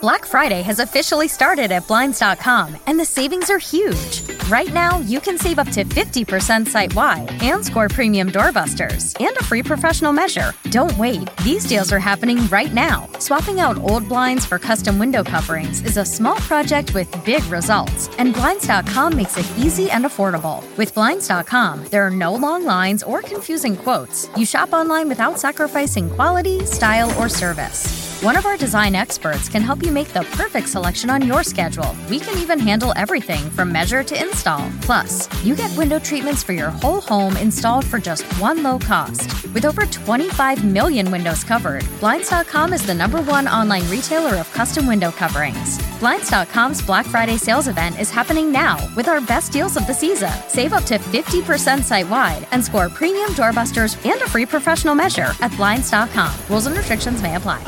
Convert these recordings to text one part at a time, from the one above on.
Black Friday has officially started at Blinds.com, and the savings are huge. Right now, you can save up to 50% site-wide and score premium doorbusters and a free professional measure. Don't wait. These deals are happening right now. Swapping out old blinds for custom window coverings is a small project with big results, and Blinds.com makes it easy and affordable. With Blinds.com, there are no long lines or confusing quotes. You shop online without sacrificing quality, style, or service. One of our design experts can help you make the perfect selection on your schedule. We can even handle everything from measure to install. Plus, you get window treatments for your whole home installed for just one low cost. With over 25 million windows covered, Blinds.com is the #1 online retailer of custom window coverings. Blinds.com's Black Friday sales event is happening now with our best deals of the season. Save up to 50% site-wide and score premium doorbusters and a free professional measure at Blinds.com. Rules and restrictions may apply.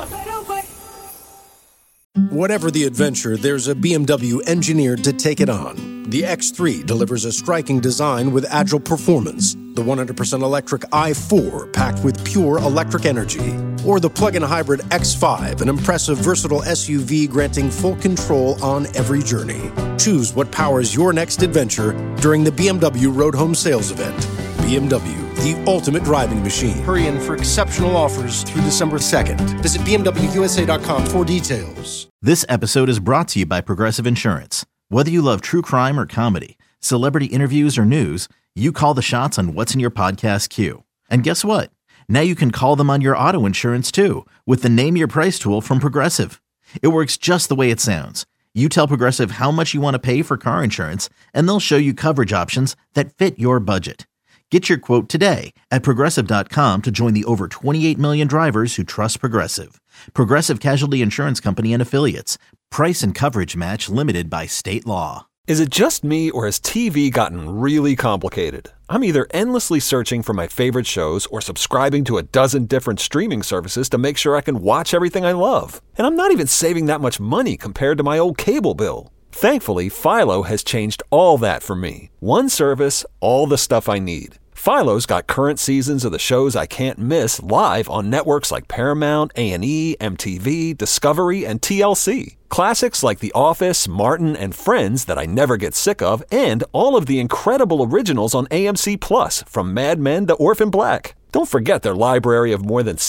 Whatever the adventure, there's a BMW engineered to take it on. The X3 delivers a striking design with agile performance. The 100% electric i4 packed with pure electric energy. Or the plug-in hybrid X5, an impressive, versatile SUV granting full control on every journey. Choose what powers your next adventure during the BMW Road Home Sales Event. BMW, the ultimate driving machine. Hurry in for exceptional offers through December 2nd. Visit BMWUSA.com for details. This episode is brought to you by Progressive Insurance. Whether you love true crime or comedy, celebrity interviews or news, you call the shots on what's in your podcast queue. And guess what? Now you can call them on your auto insurance too with the Name Your Price tool from Progressive. It works just the way it sounds. You tell Progressive how much you want to pay for car insurance, and they'll show you coverage options that fit your budget. Get your quote today at Progressive.com to join the over 28 million drivers who trust Progressive. Progressive Casualty Insurance Company and Affiliates. Price and coverage match limited by state law. Is it just me, or has TV gotten really complicated? I'm either endlessly searching for my favorite shows or subscribing to a dozen different streaming services to make sure I can watch everything I love. And I'm not even saving that much money compared to my old cable bill. Thankfully, Philo has changed all that for me. One service, all the stuff I need. Philo's got current seasons of the shows I can't miss live on networks like Paramount, A&E, MTV, Discovery, and TLC. Classics like The Office, Martin, and Friends that I never get sick of, and all of the incredible originals on AMC Plus, from Mad Men to Orphan Black. Don't forget their library of more than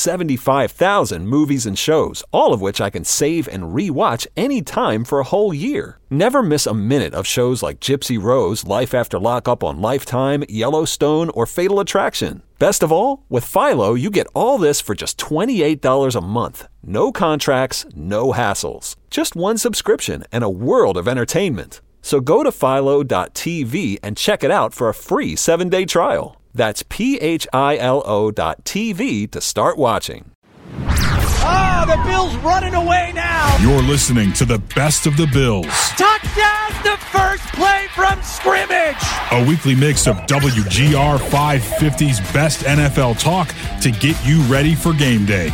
75,000 movies and shows, all of which I can save and re-watch anytime for a whole year. Never miss a minute of shows like Gypsy Rose, Life After Lockup on Lifetime, Yellowstone, or Fatal Attraction. Best of all, with Philo, you get all this for just $28 a month. No contracts, no hassles. Just one subscription and a world of entertainment. So go to philo.tv and check it out for a free 7-day trial. That's philo.tv to start watching. The Bills running away now. You're listening to the best of the Bills. Touchdown, the first play from scrimmage. A weekly mix of WGR 550's best NFL talk to get you ready for game day.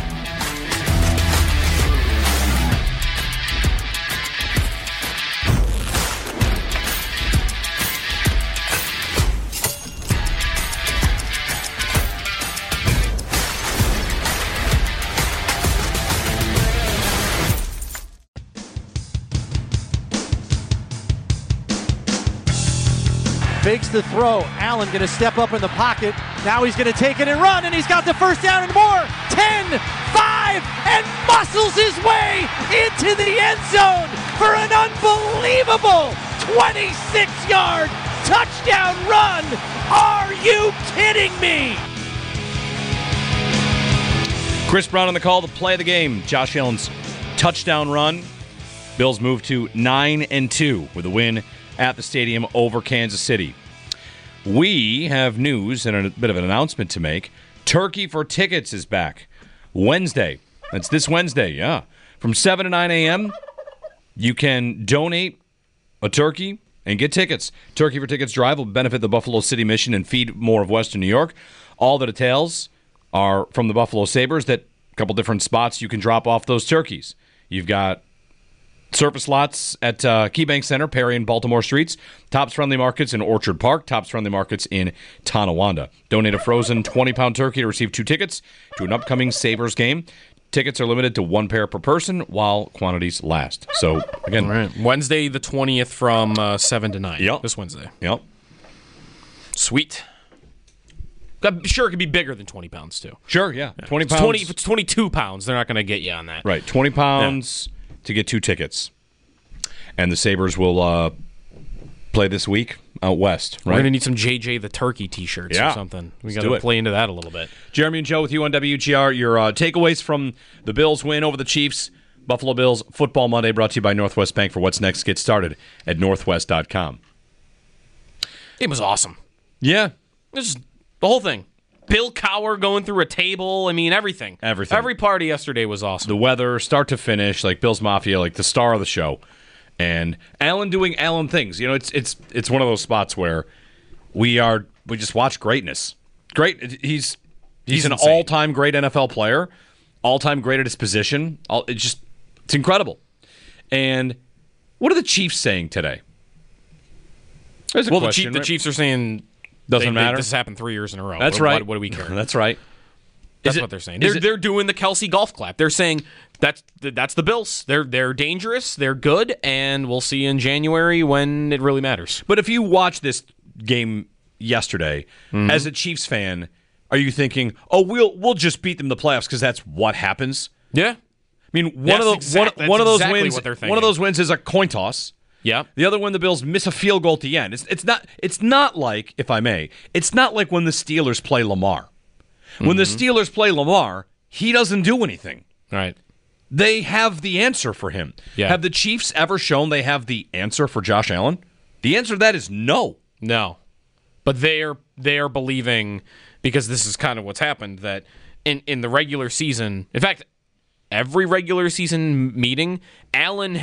Fakes the throw. Allen going to step up in the pocket. Now he's going to take it and run, and he's got the first down and more. 10, 5, and muscles his way into the end zone for an unbelievable 26-yard touchdown run. Are you kidding me? Chris Brown on the call to play the game. Josh Allen's touchdown run. Bills move to 9-2 with a win at the stadium over Kansas City. We have news and a bit of an announcement to make. Turkey for Tickets is back. Wednesday. That's this Wednesday, yeah. From 7 to 9 a.m., you can donate a turkey and get tickets. Turkey for Tickets drive will benefit the Buffalo City mission and feed more of Western New York. All the details are from the Buffalo Sabres, that a couple different spots you can drop off those turkeys. You've got surface lots at KeyBank Center, Perry and Baltimore Streets, Tops Friendly Markets in Orchard Park, Tops Friendly Markets in Tonawanda. Donate a frozen 20-pound turkey to receive 2 tickets to an upcoming Sabres game. Tickets are limited to 1 pair per person while quantities last. So, again, All right. Wednesday the 20th from 7 to 9. Yep. This Wednesday. Yep. Sweet. I'm sure it could be bigger than 20 pounds, too. Sure, yeah. 20 It's pounds. if it's 22 pounds, they're not going to get you on that. Right, 20 pounds to get 2 tickets. And the Sabres will play this week out west, right? We're going to need some JJ the Turkey t-shirts or something. We got to play into that a little bit. Jeremy and Joe with you on WGR. Your takeaways from the Bills win over the Chiefs. Buffalo Bills Football Monday brought to you by Northwest Bank. For what's next, get started at northwest.com. It was awesome. Yeah. This is the whole thing. Bill Cowher going through a table. I mean, everything. Everything. Every party yesterday was awesome. The weather, start to finish, like Bills Mafia, like the star of the show. And Allen doing Allen things. You know, it's one of those spots where we just watch greatness. Great. He's an insane. all-time great NFL player, all-time great at his position. It's incredible. And what are the Chiefs saying today? There's a question, the right? Chiefs are saying Doesn't matter. This has happened 3 years in a row. That's right. What do we care? That's right. That's what they're saying. They're doing the Kelsey golf clap. They're saying that's the Bills. They're dangerous. They're good, and we'll see in January when it really matters. But if you watch this game yesterday, as a Chiefs fan, are you thinking, "Oh, we'll just beat them in the playoffs because that's what happens"? Yeah. I mean, one of those wins. What they're thinking. One of those wins is a coin toss. Yeah. The other one, the Bills miss a field goal at the end. It's not like, if I may, it's not like when the Steelers play Lamar. When the Steelers play Lamar, he doesn't do anything. Right. They have the answer for him. Yeah. Have the Chiefs ever shown they have the answer for Josh Allen? The answer to that is no. No. But they are believing, because this is kind of what's happened, that in the regular season, in fact, every regular season meeting, Allen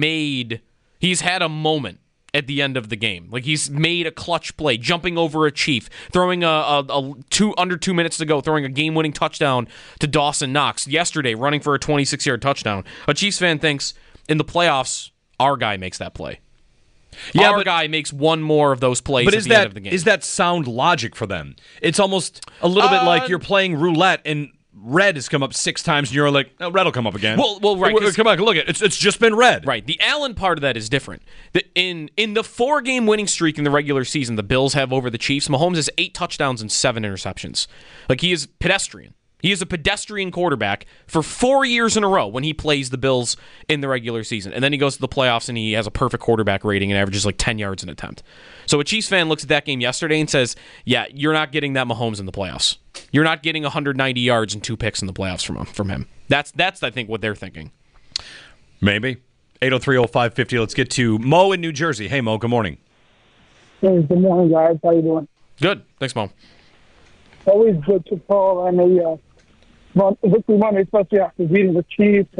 he's had a moment at the end of the game. Like, he's made a clutch play, jumping over a Chief, throwing under 2 minutes to go, throwing a game-winning touchdown to Dawson Knox. Yesterday, running for a 26-yard touchdown. A Chiefs fan thinks in the playoffs, our guy makes that play. Yeah, our guy makes one more of those plays at the end of the game. Is that sound logic for them? It's almost a little bit like you're playing roulette and red has come up 6 times, and you're like, oh, red will come up again. Well, right. Come on, look at it. It's just been red. Right. The Allen part of that is different. In the 4-game winning streak in the regular season, the Bills have over the Chiefs. Mahomes has 8 touchdowns and 7 interceptions. Like, he is pedestrian. He is a pedestrian quarterback for 4 years in a row when he plays the Bills in the regular season. And then he goes to the playoffs and he has a perfect quarterback rating and averages like 10 yards an attempt. So a Chiefs fan looks at that game yesterday and says, yeah, you're not getting that Mahomes in the playoffs. You're not getting 190 yards and 2 picks in the playoffs from him. That's I think, what they're thinking. Maybe. 803-0550. Let's get to Mo in New Jersey. Hey, Mo, good morning. Hey, good morning, guys. How you doing? Good. Thanks, Mo. Always good to call on a victory Monday, especially after beating the Chiefs.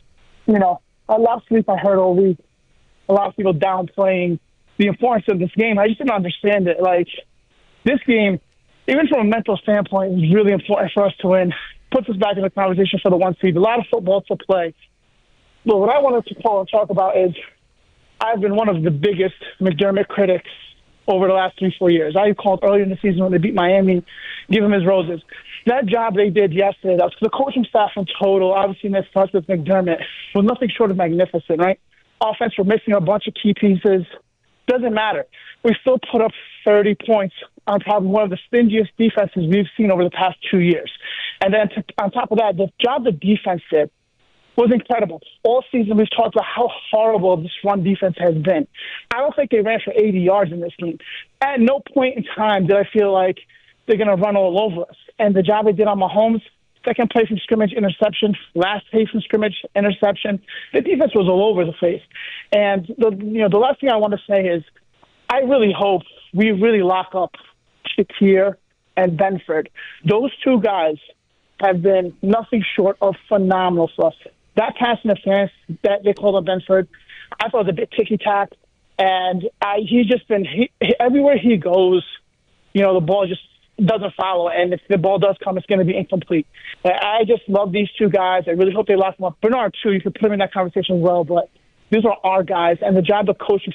Last week I heard all week a lot of people downplaying the importance of this game. I just didn't understand it. Like, this game, even from a mental standpoint, is really important for us to win. Puts us back in the conversation for the 1 seed. A lot of football to play. But what I wanted to call and talk about is I've been one of the biggest McDermott critics over the last 3-4 years. I called earlier in the season when they beat Miami, give him his roses. That job they did yesterday, that's the coaching staff in total, obviously in this starts with McDermott, was nothing short of magnificent, right? Offense, we're missing a bunch of key pieces. Doesn't matter. We still put up 30 points on probably one of the stingiest defenses we've seen over the past 2 years. And then on top of that, the job the defense did was incredible. All season we've talked about how horrible this run defense has been. I don't think they ran for 80 yards in this game. At no point in time did I feel like they're going to run all over us. And the job they did on Mahomes, second play from scrimmage, interception, last play from scrimmage, interception. The defense was all over the place. And the last thing I want to say is I really hope we really lock up Shakir and Benford. Those 2 guys have been nothing short of phenomenal for us. That pass interference that they called on Benford, I thought was a bit ticky-tack. And he's just been everywhere he goes, the ball just doesn't follow. And if the ball does come, it's going to be incomplete. I just love these 2 guys. I really hope they lock them up. Bernard, too, you could put him in that conversation as well. But these are our guys. And the job the coaching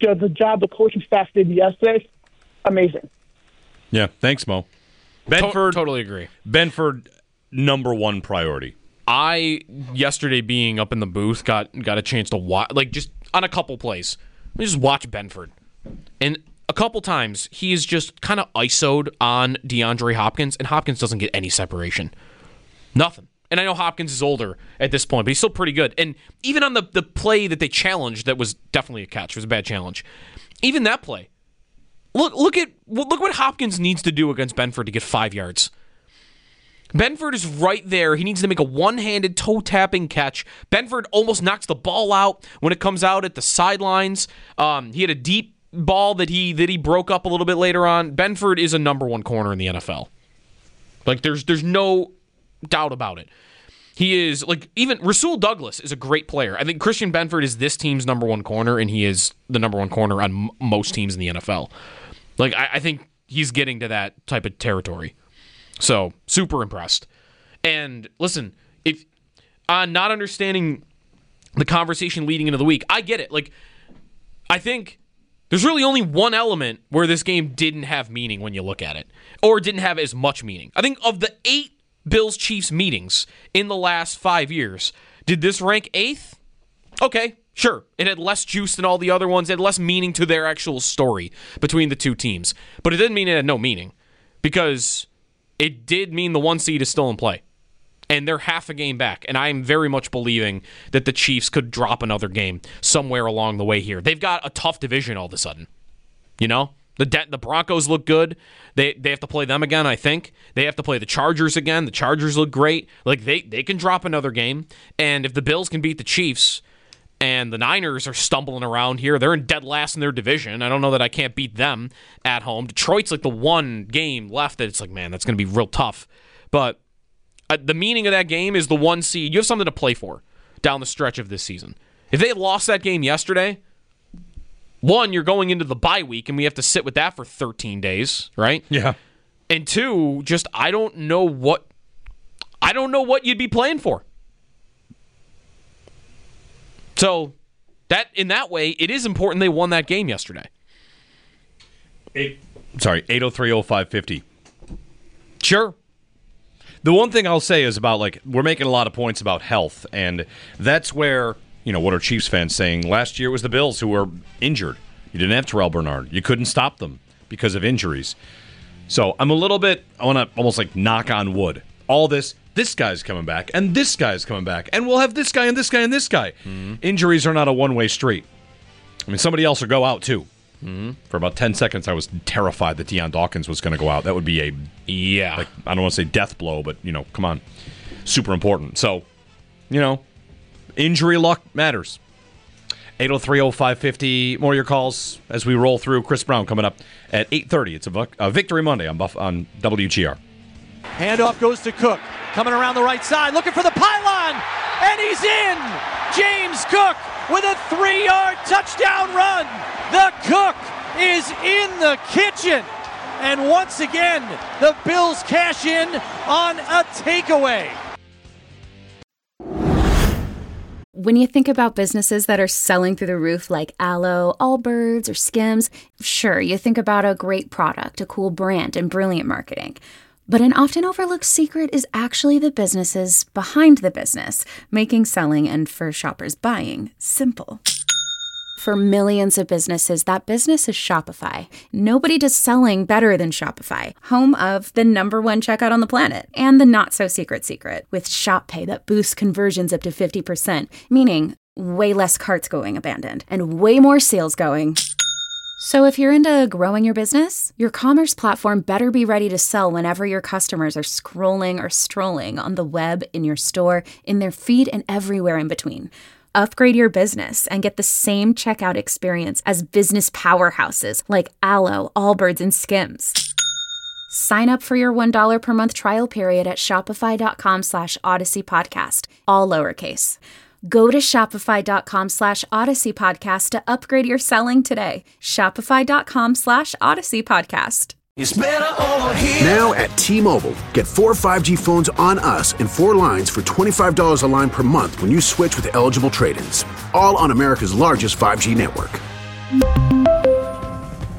staff did yesterday, amazing. Yeah, thanks, Mo. Benford, Totally agree. Benford, number 1 priority. I, yesterday being up in the booth, got a chance to watch, like, just on a couple plays. I just watch Benford. And a couple times, he is just kind of ISO'd on DeAndre Hopkins, and Hopkins doesn't get any separation. Nothing. And I know Hopkins is older at this point, but he's still pretty good. And even on the play that they challenged, that was definitely a catch. It was a bad challenge. Even that play. Look what Hopkins needs to do against Benford to get 5 yards. Benford is right there. He needs to make a one-handed toe-tapping catch. Benford almost knocks the ball out when it comes out at the sidelines. He had a deep ball that he broke up a little bit later on. Benford is a number one corner in the NFL. Like, there's no doubt about it. He is, like, even Rasul Douglas is a great player. I think Christian Benford is this team's number one corner, and he is the number one corner on most teams in the NFL. Like, I think he's getting to that type of territory. So, super impressed. And listen, if on not understanding the conversation leading into the week, I get it. Like, I think there's really only one element where this game didn't have meaning when you look at it, or didn't have as much meaning. I think of the 8 Bills-Chiefs meetings in the last 5 years, did this rank 8th? Okay, sure. It had less juice than all the other ones. It had less meaning to their actual story between the two teams. But it didn't mean it had no meaning, because it did mean the 1 seed is still in play. And they're half a game back. And I'm very much believing that the Chiefs could drop another game somewhere along the way here. They've got a tough division all of a sudden. You know? The Broncos look good. They have to play them again, I think. They have to play the Chargers again. The Chargers look great. Like, they can drop another game. And if the Bills can beat the Chiefs, and the Niners are stumbling around here, they're in dead last in their division. I don't know that I can't beat them at home. Detroit's like the one game left that it's like, man, that's going to be real tough. But the meaning of that game is the 1 seed. You have something to play for down the stretch of this season. If they had lost that game yesterday, 1, you're going into the bye week, and we have to sit with that for 13 days, right? Yeah. And 2, just I don't know what you'd be playing for. So, that in that way, it is important they won that game yesterday. 803-0550. Sure. The one thing I'll say is about, like, we're making a lot of points about health, and that's where, you know, what are Chiefs fans saying? Last year it was the Bills who were injured. You didn't have Terrell Bernard. You couldn't stop them because of injuries. So I'm a little bit, I want to almost like knock on wood. All this guy's coming back, and this guy's coming back, and we'll have this guy and this guy and this guy. Mm-hmm. Injuries are not a one-way street. I mean, somebody else will go out, too. Mm-hmm. For about 10 seconds, I was terrified that Deion Dawkins was going to go out. That would be I don't want to say death blow, but, you know, come on. Super important. So, you know, injury luck matters. 803-0550. More of your calls as we roll through. Chris Brown coming up at 8:30. It's a Victory Monday on WGR. Handoff goes to Cook. Coming around the right side, looking for the pylon, and he's in! James Cook with a 3-yard touchdown run. The Cook is in the kitchen. And once again, the Bills cash in on a takeaway. When you think about businesses that are selling through the roof like Aloe, Allbirds, or Skims, sure, you think about a great product, a cool brand, and brilliant marketing. But an often overlooked secret is actually the businesses behind the business, making selling and for shoppers buying simple. For millions of businesses, that business is Shopify. Nobody does selling better than Shopify, home of the #1 checkout on the planet, and the not-so-secret secret, with Shop Pay that boosts conversions up to 50%, meaning way less carts going abandoned, and way more sales going. So if you're into growing your business, your commerce platform better be ready to sell whenever your customers are scrolling or strolling on the web, in your store, in their feed, and everywhere in between. Upgrade your business and get the same checkout experience as business powerhouses like Aloe, Allbirds, and Skims. Sign up for your $1 per month trial period at shopify.com/Odyssey Podcast, all lowercase. Go to shopify.com/Odyssey Podcast to upgrade your selling today. Shopify.com/Odyssey Podcast. It's better over here. Now at T-Mobile, get 4 5G phones on us and 4 lines for $25 a line per month when you switch with eligible trade-ins. All on America's largest 5G network.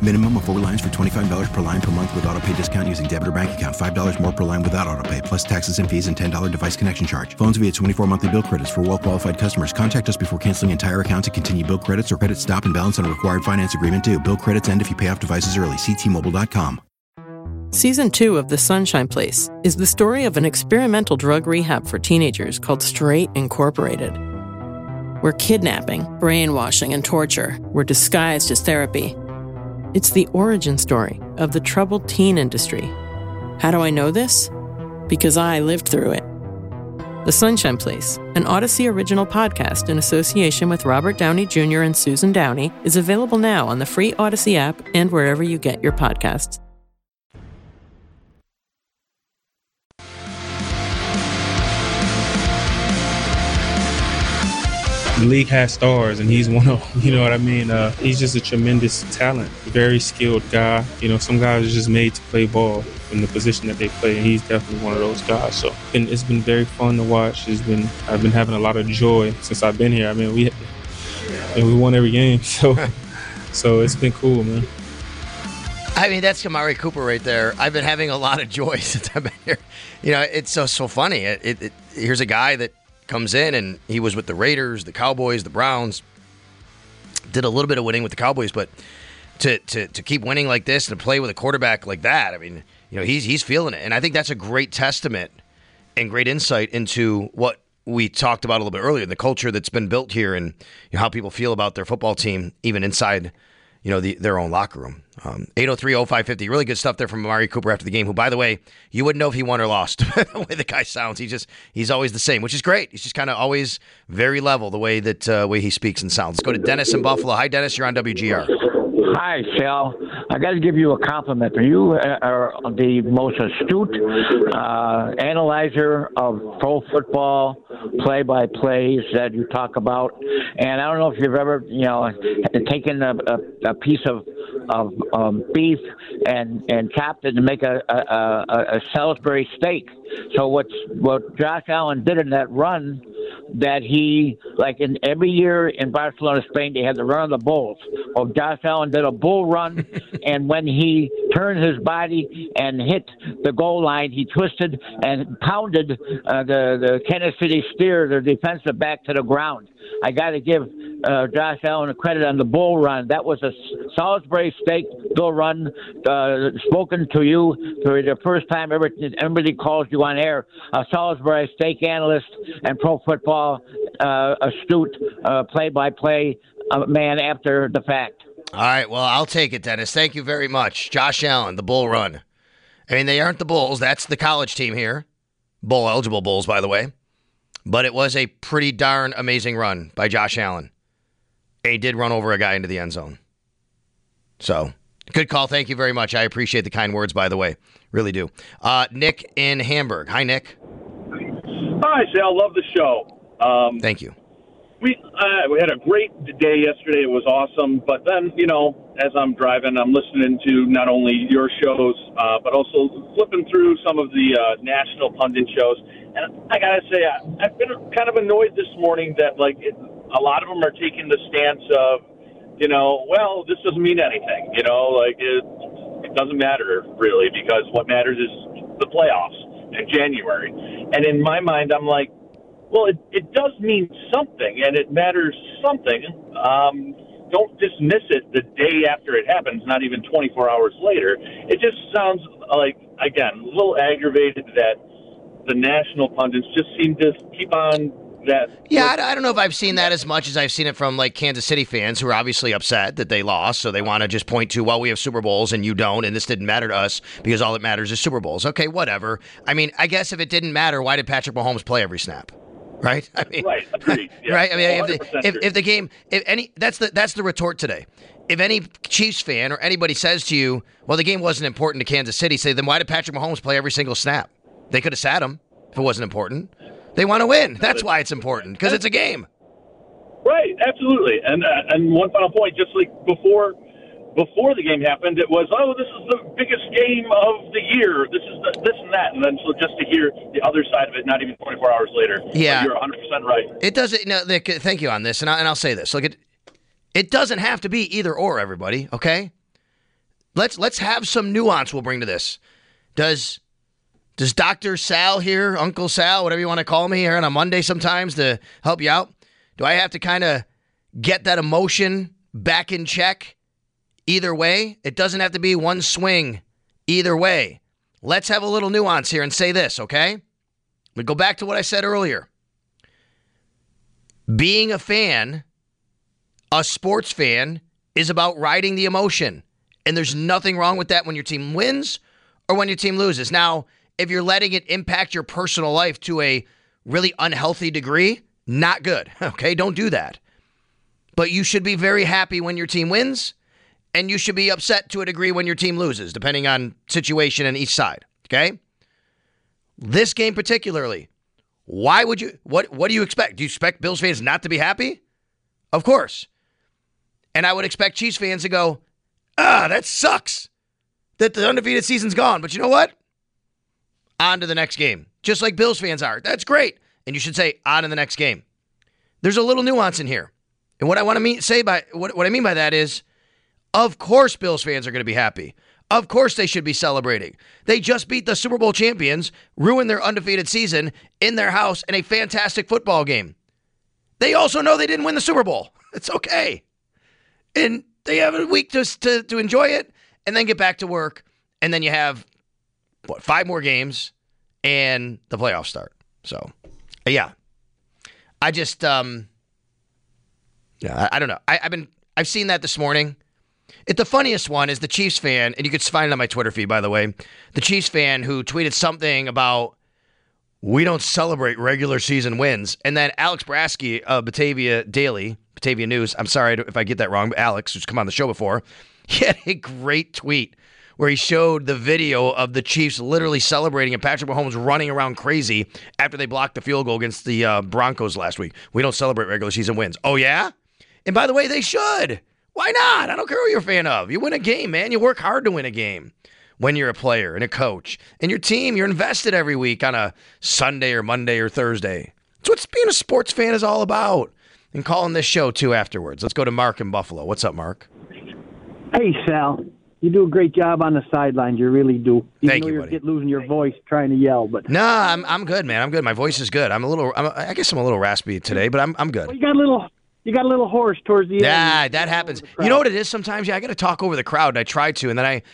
Minimum of 4 lines for $25 per line per month with auto pay discount using debit or bank account. $5 more per line without auto pay, plus taxes and fees and $10 device connection charge. Phones via 24 monthly bill credits for well-qualified customers. Contact us before canceling entire account to continue bill credits or credit stop and balance on a required finance agreement due. Bill credits end if you pay off devices early. See T-Mobile.com. Season 2 of The Sunshine Place is the story of an experimental drug rehab for teenagers called Straight Incorporated, where kidnapping, brainwashing, and torture were disguised as therapy. It's the origin story of the troubled teen industry. How do I know this? Because I lived through it. The Sunshine Place, an Odyssey original podcast in association with Robert Downey Jr. and Susan Downey, is available now on the free Odyssey app and wherever you get your podcasts. The league has stars, and he's one of, you know what I mean? He's just a tremendous talent, very skilled guy. You know, some guys are just made to play ball in the position that they play, and he's definitely one of those guys. So it's been very fun to watch. I've been having a lot of joy since I've been here. I mean, we won every game, so it's been cool, man. I mean, that's Amari Cooper right there. I've been having a lot of joy since I've been here. You know, it's so funny. Here's a guy that comes in, and he was with the Raiders, the Cowboys, the Browns. Did a little bit of winning with the Cowboys, but to keep winning like this and to play with a quarterback like that, I mean, you know, he's feeling it. And I think that's a great testament and great insight into what we talked about a little bit earlier, the culture that's been built here and how people feel about their football team, even inside, you know, their own locker room. 803-0550. Really good stuff there from Amari Cooper after the game, who, by the way, you wouldn't know if he won or lost. The way the guy sounds, he's always the same, which is great. He's just kind of always very level, the way he speaks and sounds. Let's go to Dennis in Buffalo. Hi, Dennis. You're on WGR. Hi, Sal. I got to give you a compliment. You are the most astute analyzer of pro football play-by-plays that you talk about. And I don't know if you've ever, you know, taken a piece of beef and chopped it to make a Salisbury steak. So what Josh Allen did in that run, that he, like in every year in Barcelona, Spain, they had the run of the bulls. Well, Josh Allen did a bull run, and when he turned his body and hit the goal line, he twisted and pounded the Kansas City Steer, the defensive back, to the ground. I got to give Josh Allen a credit on the bull run. That was a Salisbury steak bull run, spoken to you for the first time ever. Everybody calls you on air. A Salisbury steak analyst and pro football astute play-by-play man after the fact. All right, well, I'll take it, Dennis. Thank you very much. Josh Allen, the bull run. I mean, they aren't the Bulls. That's the college team here. Bowl-eligible Bulls, by the way. But it was a pretty darn amazing run by Josh Allen. He did run over a guy into the end zone. So, good call. Thank you very much. I appreciate the kind words, by the way. Really do. Nick in Hamburg. Hi, Nick. Hi, Sal. Love the show. Thank you. We had a great day yesterday. It was awesome. But then, you know, as I'm driving, I'm listening to not only your shows, but also flipping through some of the national pundit shows. And I got to say, I've been kind of annoyed this morning that, like, a lot of them are taking the stance of, you know, well, this doesn't mean anything. You know, like, it doesn't matter, really, because what matters is the playoffs in January. And in my mind, I'm like, well, it does mean something, and it matters something. Don't dismiss it the day after it happens, not even 24 hours later. It just sounds like, again, a little aggravated that the national pundits just seem to keep on that. Yeah, I don't know if I've seen that as much as I've seen it from, like, Kansas City fans who are obviously upset that they lost, so they want to just point to, well, we have Super Bowls and you don't, and this didn't matter to us because all that matters is Super Bowls. Okay, whatever. I mean, I guess if it didn't matter, why did Patrick Mahomes play every snap? Right? I mean, right. Agreed. Yeah. Right? I mean, if the game, that's the retort today. If any Chiefs fan or anybody says to you, well, the game wasn't important to Kansas City, say, then why did Patrick Mahomes play every single snap? They could have sat him if it wasn't important. They want to win. That's why it's important, because it's a game. Right, absolutely. And one final point, just like before the game happened, it was, oh, this is the biggest game of the year. This is this and that. And then so just to hear the other side of it, not even 24 hours later. Yeah. You're 100% right. It doesn't, no, thank you on this, and I'll say this. Look, it doesn't have to be either or, everybody, okay? let's have some nuance we'll bring to this. Does Dr. Sal here, Uncle Sal, whatever you want to call me here on a Monday sometimes to help you out, do I have to kind of get that emotion back in check either way? It doesn't have to be one swing either way. Let's have a little nuance here and say this, okay? We go back to what I said earlier. Being a fan, a sports fan, is about riding the emotion. And there's nothing wrong with that when your team wins or when your team loses. Now, if you're letting it impact your personal life to a really unhealthy degree, not good. Okay, don't do that. But you should be very happy when your team wins, and you should be upset to a degree when your team loses, depending on situation on each side. Okay? This game particularly, why would you, what do you expect? Do you expect Bills fans not to be happy? Of course. And I would expect Chiefs fans to go, that sucks that the undefeated season's gone. But you know what? On to the next game. Just like Bills fans are. That's great. And you should say, on to the next game. There's a little nuance in here. And what I want to say by what I mean by that is, of course Bills fans are going to be happy. Of course they should be celebrating. They just beat the Super Bowl champions, ruined their undefeated season in their house in a fantastic football game. They also know they didn't win the Super Bowl. It's okay. And they have a week to enjoy it and then get back to work. And then you have, 5 more games and the playoffs start. So, yeah. I just, I don't know. I've seen that this morning. The funniest one is the Chiefs fan, and you can find it on my Twitter feed, by the way. The Chiefs fan who tweeted something about, we don't celebrate regular season wins. And then Alex Brasky of Batavia News, I'm sorry if I get that wrong, but Alex, who's come on the show before, he had a great tweet where he showed the video of the Chiefs literally celebrating and Patrick Mahomes running around crazy after they blocked the field goal against the Broncos last week. We don't celebrate regular season wins. Oh, yeah? And by the way, they should. Why not? I don't care who you're a fan of. You win a game, man. You work hard to win a game when you're a player and a coach. And your team, you're invested every week on a Sunday or Monday or Thursday. That's what being a sports fan is all about. And calling this show, too, afterwards. Let's go to Mark in Buffalo. What's up, Mark? Hey, Sal. You do a great job on the sidelines. You really do. Thank you, buddy. You're losing your voice trying to yell, but no, I'm good, man. I'm good. My voice is good. I guess I'm a little raspy today, but I'm good. Well, you got a little hoarse towards the end. Yeah, that happens. You know what it is sometimes? Yeah, I got to talk over the crowd, and I try to, and then I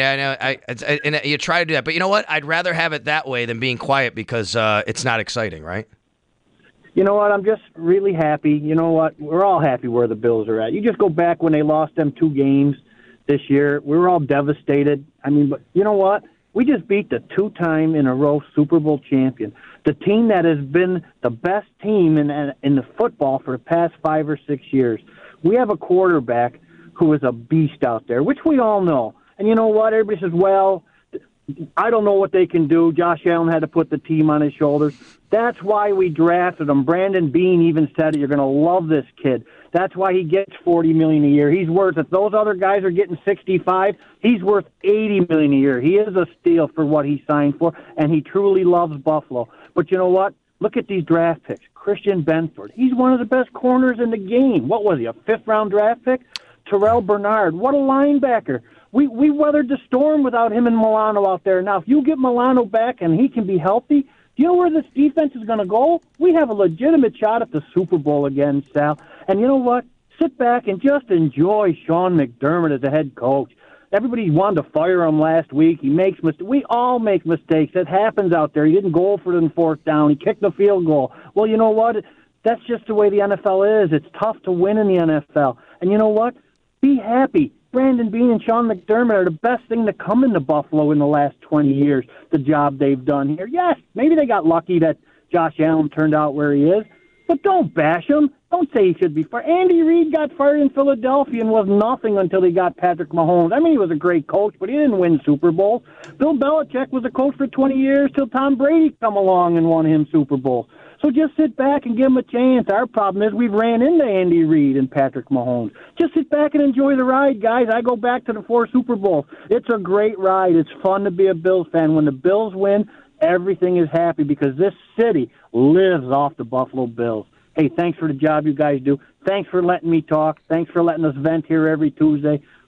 know you try to do that, but you know what? I'd rather have it that way than being quiet because it's not exciting, right? You know what? I'm just really happy. You know what? We're all happy where the Bills are at. You just go back when they lost them 2 games this year. We were all devastated. I mean, but you know what? We just beat the 2-time in a row Super Bowl champion, the team that has been the best team in the football for the past 5 or 6 years. We have a quarterback who is a beast out there, which we all know. And you know what? Everybody says, well, I don't know what they can do. Josh Allen had to put the team on his shoulders. That's why we drafted him. Brandon Beane even said it. You're going to love this kid. That's why he gets $40 million a year. He's worth, if those other guys are getting $65, he's worth $80 million a year. He is a steal for what he signed for, and he truly loves Buffalo. But you know what? Look at these draft picks. Christian Benford. He's one of the best corners in the game. What was he, a 5th-round draft pick? Terrell Bernard. What a linebacker. We weathered the storm without him and Milano out there. Now, if you get Milano back and he can be healthy, do you know where this defense is going to go? We have a legitimate shot at the Super Bowl again, Sal. And you know what? Sit back and just enjoy Sean McDermott as a head coach. Everybody wanted to fire him last week. He makes mistakes. We all make mistakes. That happens out there. He didn't go for it in 4th down. He kicked the field goal. Well, you know what? That's just the way the NFL is. It's tough to win in the NFL. And you know what? Be happy. Brandon Beane and Sean McDermott are the best thing to come into Buffalo in the last 20 years, the job they've done here. Yes, maybe they got lucky that Josh Allen turned out where he is, but don't bash him. Don't say he should be fired. Andy Reid got fired in Philadelphia and was nothing until he got Patrick Mahomes. I mean, he was a great coach, but he didn't win Super Bowls. Bill Belichick was a coach for 20 years till Tom Brady come along and won him Super Bowls. So just sit back and give him a chance. Our problem is we've ran into Andy Reid and Patrick Mahomes. Just sit back and enjoy the ride, guys. I go back to the 4 Super Bowls. It's a great ride. It's fun to be a Bills fan. When the Bills win, everything is happy because this city lives off the Buffalo Bills. Hey, thanks for the job you guys do. Thanks for letting me talk. Thanks for letting us vent here every Tuesday.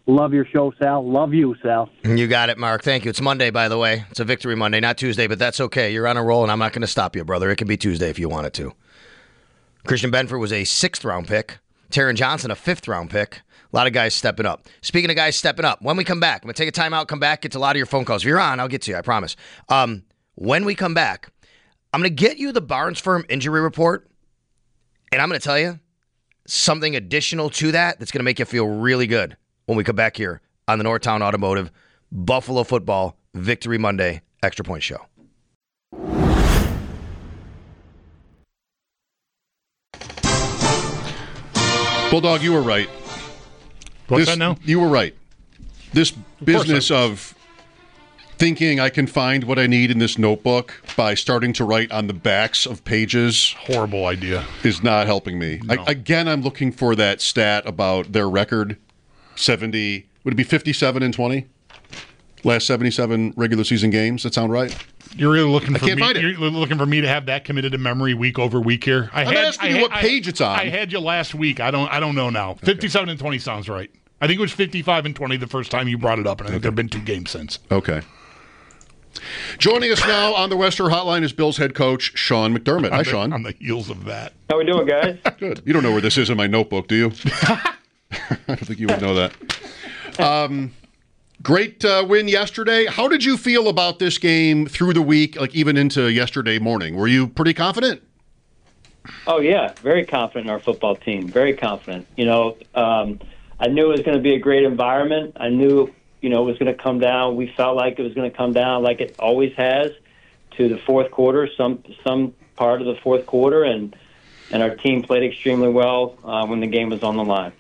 Love your show, Sal. Love you, Sal. You got it, Mark. Thank you. It's Monday, by the way. It's a Victory Monday, not Tuesday, but that's okay. You're on a roll, and I'm not going to stop you, brother. It can be Tuesday if you want it to. Christian Benford was a 6th-round pick. Taron Johnson, a 5th-round pick. A lot of guys stepping up. Speaking of guys stepping up, when we come back, I'm going to take a timeout, come back, get to a lot of your phone calls. If you're on, I'll get to you, I promise. When we come back, I'm going to get you the Barnes Firm injury report, and I'm going to tell you something additional to that that's going to make you feel really good when we come back here on the Northtown Automotive Buffalo Football Victory Monday Extra Point Show. Bulldog, you were right. What's that now? You were right. This business of thinking I can find what I need in this notebook by starting to write on the backs of pages. Horrible idea. Is not helping me. No. I'm looking for that stat about their record. 70, would it be 57-20? Last 77 regular season games. That sound right? You're really looking for can't me. find it. You're looking for me to have that committed to memory week over week here. I'm asking you what page it's on. I had you last week. I don't know now. 57-20 sounds right. I think it was 55-20 the first time you brought it up, and I think there have been 2 games since. Okay. Joining us now on the Wester Hotline is Bills head coach Sean McDermott. Hi, Sean. On the heels of that. How we doing, guys? Good. You don't know where this is in my notebook, do you? I don't think you would know that. Great win yesterday. How did you feel about this game through the week, like even into yesterday morning? Were you pretty confident? Oh, yeah. Very confident in our football team. Very confident. I knew it was going to be a great environment. I knew, it was going to come down. We felt like it was going to come down like it always has to the fourth quarter, some part of the fourth quarter, and our team played extremely well when the game was on the line.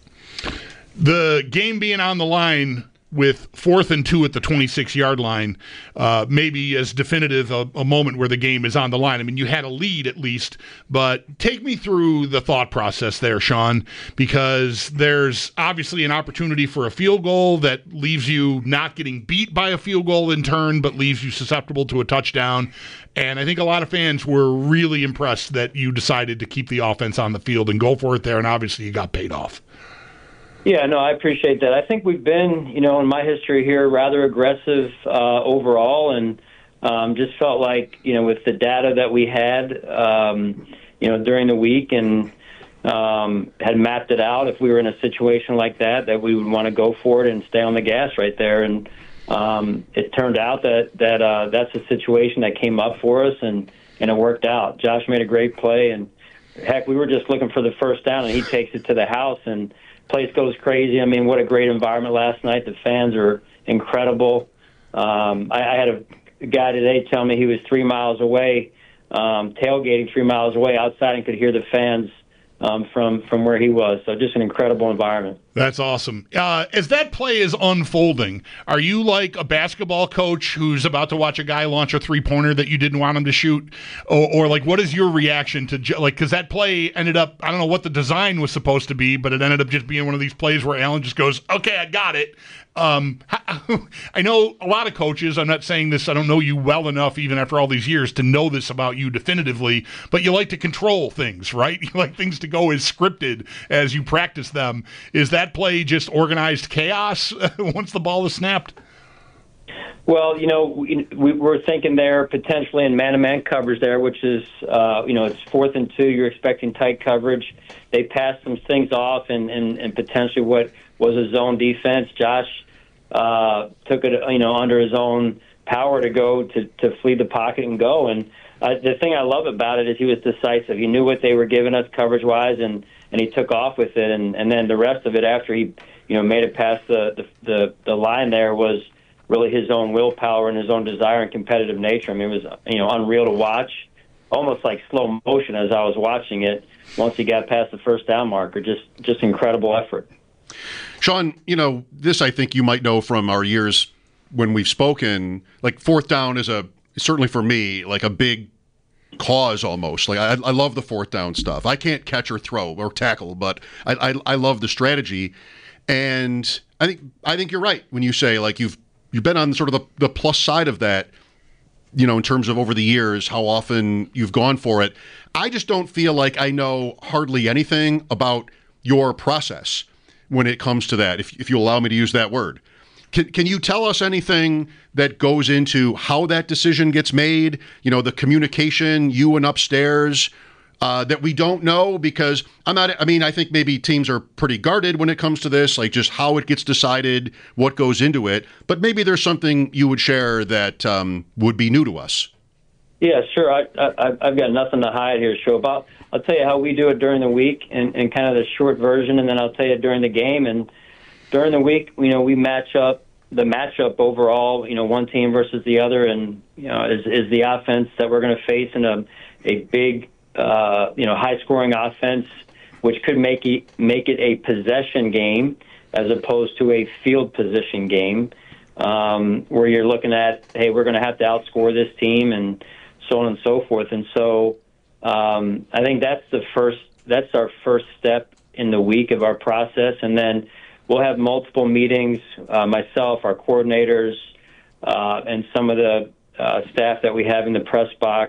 The game being on the line with 4th and 2 at the 26-yard line, maybe as definitive a moment where the game is on the line. I mean, you had a lead at least, but take me through the thought process there, Sean, because there's obviously an opportunity for a field goal that leaves you not getting beat by a field goal in turn, but leaves you susceptible to a touchdown. And I think a lot of fans were really impressed that you decided to keep the offense on the field and go for it there, and obviously you got paid off. Yeah, no, I appreciate that. I think we've been, in my history here, rather aggressive overall, and just felt like, with the data that we had, during the week and had mapped it out, if we were in a situation like that we would want to go for it and stay on the gas right there. And it turned out that that's a situation that came up for us, and it worked out. Josh made a great play, and heck, we were just looking for the first down, and he takes it to the house, and place goes crazy. I mean, what a great environment last night. The fans are incredible. I had a guy today tell me he was 3 miles away, tailgating 3 miles away outside, and could hear the fans from where he was. So just an incredible environment. That's awesome. As that play is unfolding, are you like a basketball coach who's about to watch a guy launch a three-pointer that you didn't want him to shoot? Or like, what is your reaction to, because that play ended up, I don't know what the design was supposed to be, but it ended up just being one of these plays where Allen just goes, okay, I got it. I know a lot of coaches, I'm not saying this, I don't know you well enough even after all these years to know this about you definitively, but you like to control things, right? You like things to go as scripted as you practice them. Is that play just organized chaos once the ball is snapped? Well, we were thinking there potentially in man-to-man coverage there, which is, it's 4th and 2. You're expecting tight coverage. They passed some things off and potentially what was a zone defense. Josh took it, under his own power to go to flee the pocket and go. And the thing I love about it is he was decisive. He knew what they were giving us coverage-wise, and he took off with it. And then the rest of it after he, made it past the line there was really his own willpower and his own desire and competitive nature. I mean, it was, unreal to watch, almost like slow motion as I was watching it once he got past the first down marker. Just incredible effort. Sean, this I think you might know from our years when we've spoken, like 4th down is certainly for me, like a big cause almost. Like I love the 4th down stuff. I can't catch or throw or tackle, but I love the strategy. And I think you're right when you say like you've been on sort of the plus side of that, in terms of over the years, how often you've gone for it. I just don't feel like I know hardly anything about your process. when it comes to that, if you allow me to use that word. Can you tell us anything that goes into how that decision gets made? You know, the communication, you and upstairs, that we don't know? Because I think maybe teams are pretty guarded when it comes to this, like just how it gets decided, what goes into it. But maybe there's something you would share that would be new to us. Yeah, sure. I've got nothing to hide here, Show. I'll tell you how we do it during the week and kind of the short version, and then I'll tell you during the game. And during the week, we match up the matchup overall, one team versus the other, and, is the offense that we're going to face in a big, high-scoring offense, which could make it a possession game as opposed to a field position game, where you're looking at, hey, we're going to have to outscore this team and so on and so forth. And so I think that's our first step in the week of our process. And then we'll have multiple meetings, myself, our coordinators, and some of the staff that we have in the press box,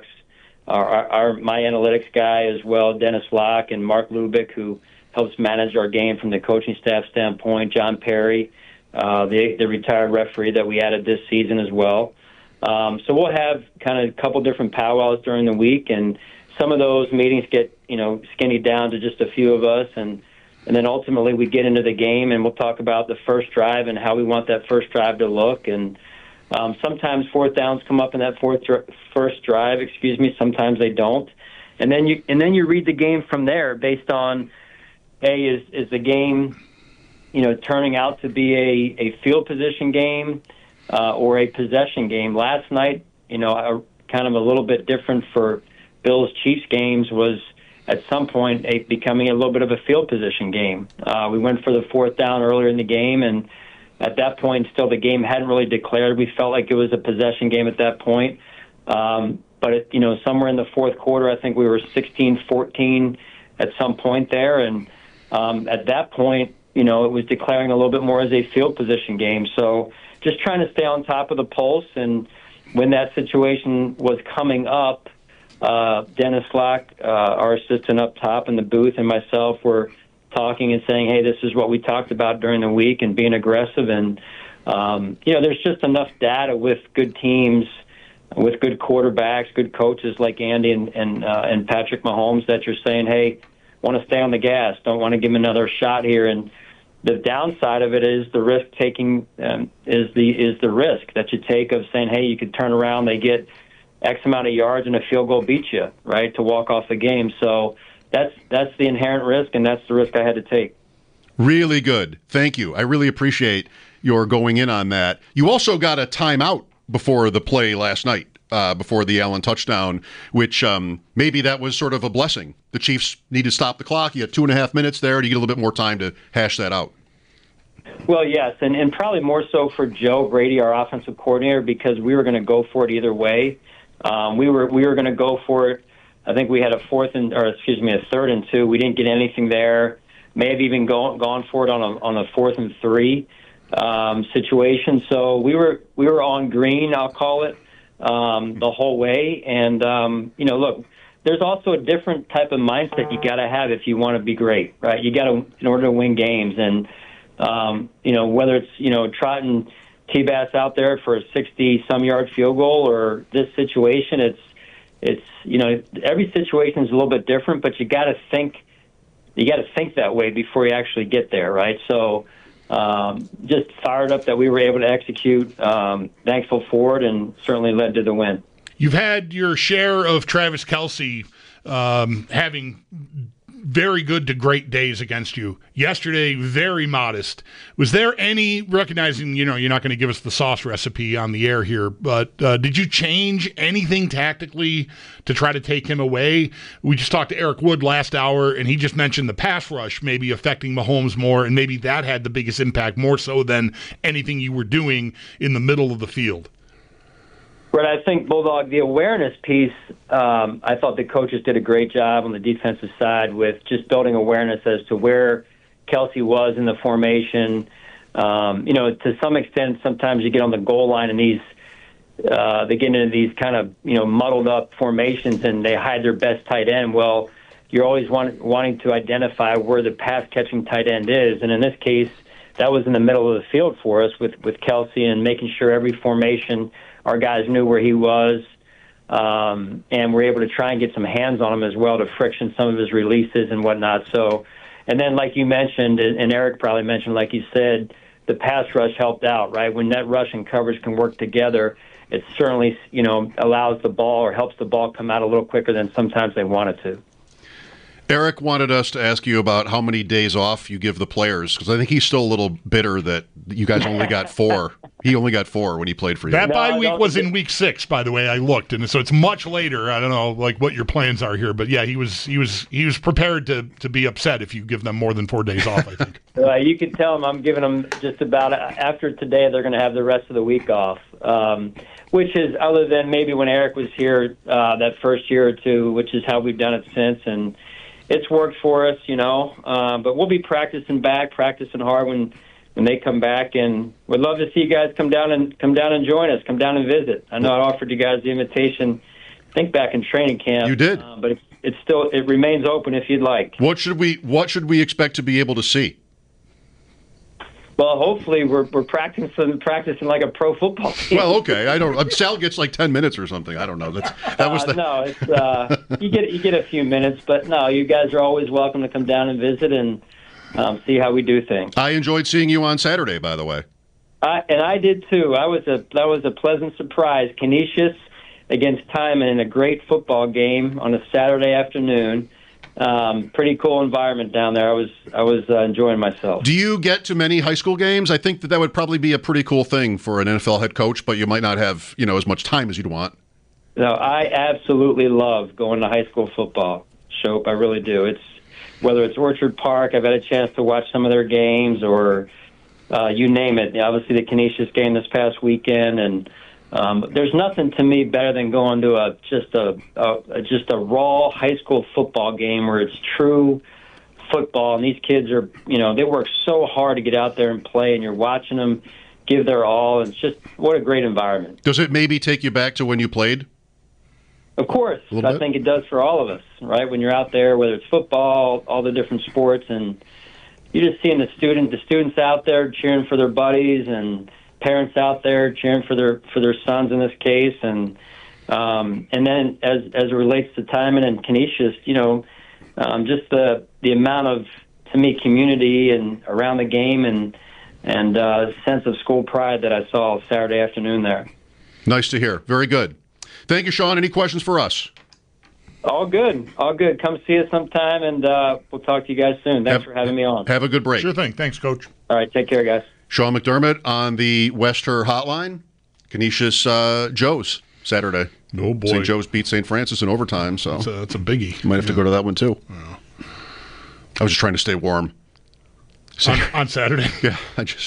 my analytics guy as well, Dennis Locke, and Mark Lubick, who helps manage our game from the coaching staff standpoint, John Perry, the retired referee that we added this season as well. So we'll have kind of a couple different powwows during the week, and some of those meetings get, skinny down to just a few of us, and then ultimately we get into the game and we'll talk about the first drive and how we want that first drive to look. And sometimes fourth downs come up in that first drive, sometimes they don't. And then you read the game from there based on, hey, is the game, turning out to be a field position game or a possession game. Last night, kind of a little bit different for Bills-Chiefs games was at some point becoming a little bit of a field position game. We went for the fourth down earlier in the game, and at that point, still the game hadn't really declared. We felt like it was a possession game at that point. But somewhere in the fourth quarter, I think we were 16-14 at some point there, and at that point, it was declaring a little bit more as a field position game. So just trying to stay on top of the pulse, and when that situation was coming up, Dennis Locke, our assistant up top in the booth, and myself were talking and saying, hey, this is what we talked about during the week, and being aggressive. And, there's just enough data with good teams, with good quarterbacks, good coaches like Andy and Patrick Mahomes, that you're saying, hey, want to stay on the gas, don't want to give him another shot here. And the downside of it is the risk taking is the risk that you take of saying, hey, you could turn around, they get X amount of yards and a field goal beats you, right, to walk off the game. So that's the inherent risk, and that's the risk I had to take. Really good. Thank you. I really appreciate your going in on that. You also got a timeout before the play last night, before the Allen touchdown, which maybe that was sort of a blessing. The Chiefs need to stop the clock. You had 2.5 minutes there to get a little bit more time to hash that out. Well, yes, and probably more so for Joe Brady, our offensive coordinator, because we were going to go for it either way. We were going to go for it. I think we had a third and 2. We didn't get anything there. May have even gone for it on a 4th and 3 situation. So we were on green, I'll call it, the whole way. And look, there's also a different type of mindset you got to have if you want to be great, right? You got to, in order to win games, and whether it's trotting T-Bass out there for a 60-some yard field goal or this situation, it's every situation is a little bit different, but you got to think that way before you actually get there, right? So just fired up that we were able to execute, thankful for it, and certainly led to the win. You've had your share of Travis Kelce having very good to great days against you. Yesterday, very modest. Was there any, recognizing, you're not going to give us the sauce recipe on the air here, but did you change anything tactically to try to take him away? We just talked to Eric Wood last hour, and he just mentioned the pass rush maybe affecting Mahomes more, and maybe that had the biggest impact, more so than anything you were doing in the middle of the field. But I think, Bulldog, the awareness piece, I thought the coaches did a great job on the defensive side with just building awareness as to where Kelce was in the formation. To some extent, sometimes you get on the goal line and they get into these kind of, muddled up formations and they hide their best tight end. Well, you're always wanting to identify where the pass-catching tight end is. And in this case, that was in the middle of the field for us with Kelsey, and making sure every formation our guys knew where he was. And we're able to try and get some hands on him as well to friction some of his releases and whatnot. So, and then like you mentioned, and Eric probably mentioned, like you said, the pass rush helped out, right? When net rush and coverage can work together, it certainly, allows the ball or helps the ball come out a little quicker than sometimes they want it to. Eric wanted us to ask you about how many days off you give the players, because I think he's still a little bitter that you guys only got 4. He only got 4 when he played for you. That bye week was in week 6, by the way. I looked, and so it's much later. I don't know, like what your plans are here, but yeah, he was prepared to be upset if you give them more than 4 days off. I think. You can tell them I'm giving them just about after today. They're going to have the rest of the week off, which is other than maybe when Eric was here that first year or two, which is how we've done it since, and it's worked for us, but we'll be practicing hard when they come back, and we'd love to see you guys come down and join us, come down and visit. I know I offered you guys the invitation, I think back in training camp. You did, but it remains open if you'd like. What should we expect to be able to see? Well, hopefully we're practicing like a pro football team. Well, okay. I don't. Sal gets like 10 minutes or something. I don't know. That was the. No, it's you get a few minutes, but no, you guys are always welcome to come down and visit and see how we do things. I enjoyed seeing you on Saturday, by the way. And I did too. That was a pleasant surprise. Canisius against Timon in a great football game on a Saturday afternoon. Pretty cool environment down there. I was enjoying myself. Do you get to many high school games? I think that would probably be a pretty cool thing for an NFL head coach, but you might not have as much time as you'd want. No, I absolutely love going to high school football, Shope. I really do. Whether it's Orchard Park, I've had a chance to watch some of their games, or you name it. Obviously, the Canisius game this past weekend, and there's nothing to me better than going to just a raw high school football game where it's true football, and these kids are they work so hard to get out there and play, and you're watching them give their all. And it's just what a great environment. Does it maybe take you back to when you played? Of course, I think it does for all of us, right? When you're out there, whether it's football, all the different sports, and you're just seeing the students out there cheering for their buddies, and parents out there cheering for their sons in this case, and then as it relates to Timon and Canisius, just the amount of, to me, community and around the game and sense of school pride that I saw Saturday afternoon there. Nice to hear. Very good. Thank you, Sean. Any questions for us? All good. Come see us sometime, and we'll talk to you guys soon. Thanks for having me on. Have a good break. Sure thing. Thanks, Coach. All right, take care, guys. Sean McDermott on the Wester Hotline. Canisius Joe's Saturday. Oh, boy. St. Joe's beat St. Francis in overtime, so that's a biggie. You might have to go to that one, too. Yeah. I was just trying to stay warm. On Saturday? Yeah,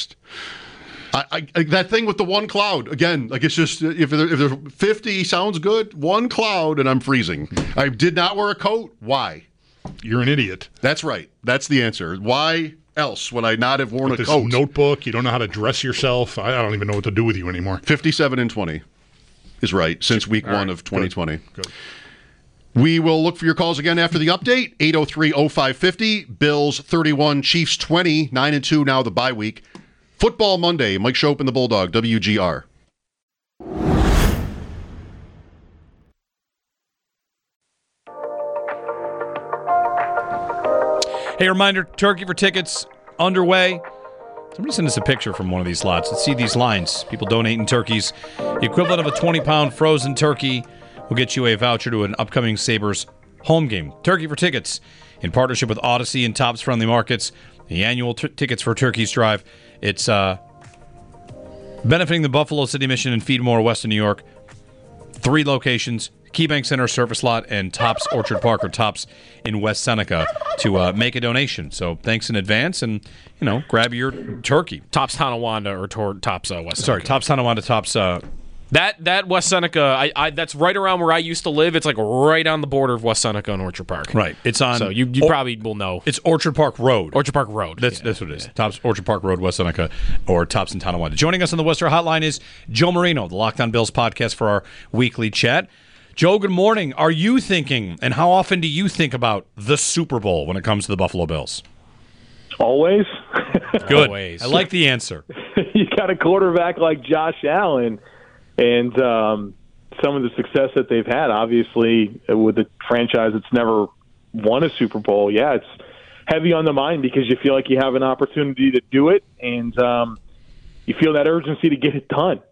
I that thing with the one cloud, again, like it's just, if there's 50 sounds good, one cloud and I'm freezing. I did not wear a coat. Why? You're an idiot. That's right. That's the answer. Why else would I not have worn a coat? Notebook, you don't know how to dress yourself. I don't even know what to do with you anymore. 57-20 is right, since week 1 of 2020. Good. We will look for your calls again after the update. 803-0550, Bills 31, Chiefs 20, 9-2 now the bye week. Football Monday, Mike Shope and the Bulldog, WGR. Hey, reminder, Turkey for Tickets underway. Somebody send us a picture from one of these lots. Let's see these lines. People donating turkeys. The equivalent of a 20-pound frozen turkey will get you a voucher to an upcoming Sabres home game. Turkey for Tickets, in partnership with Odyssey and Tops Friendly Markets, the annual Tickets for Turkeys drive. It's benefiting the Buffalo City Mission in Feedmore, Western New York. 3 locations, KeyBank Center, Surface Lot, and Tops Orchard Park, or Tops in West Seneca, to make a donation. So thanks in advance, and, grab your turkey. Tops Tonawanda or Tops West Seneca. Sorry, Tops Tonawanda, Tops... That West Seneca, that's right around where I used to live. It's like right on the border of West Seneca and Orchard Park. Right. It's on. So you probably will know. It's Orchard Park Road. Orchard Park Road. That's what it is. Tops Orchard Park Road, West Seneca, or Tops in Tonawanda. Joining us on the Wester Hotline is Joe Marino, the Locked On Bills podcast, for our weekly chat. Joe, good morning. Are you thinking, and how often do you think about the Super Bowl when it comes to the Buffalo Bills? Always. Good. Always. I like the answer. You got a quarterback like Josh Allen, and some of the success that they've had, obviously, with a franchise that's never won a Super Bowl. Yeah, it's heavy on the mind because you feel like you have an opportunity to do it, and you feel that urgency to get it done.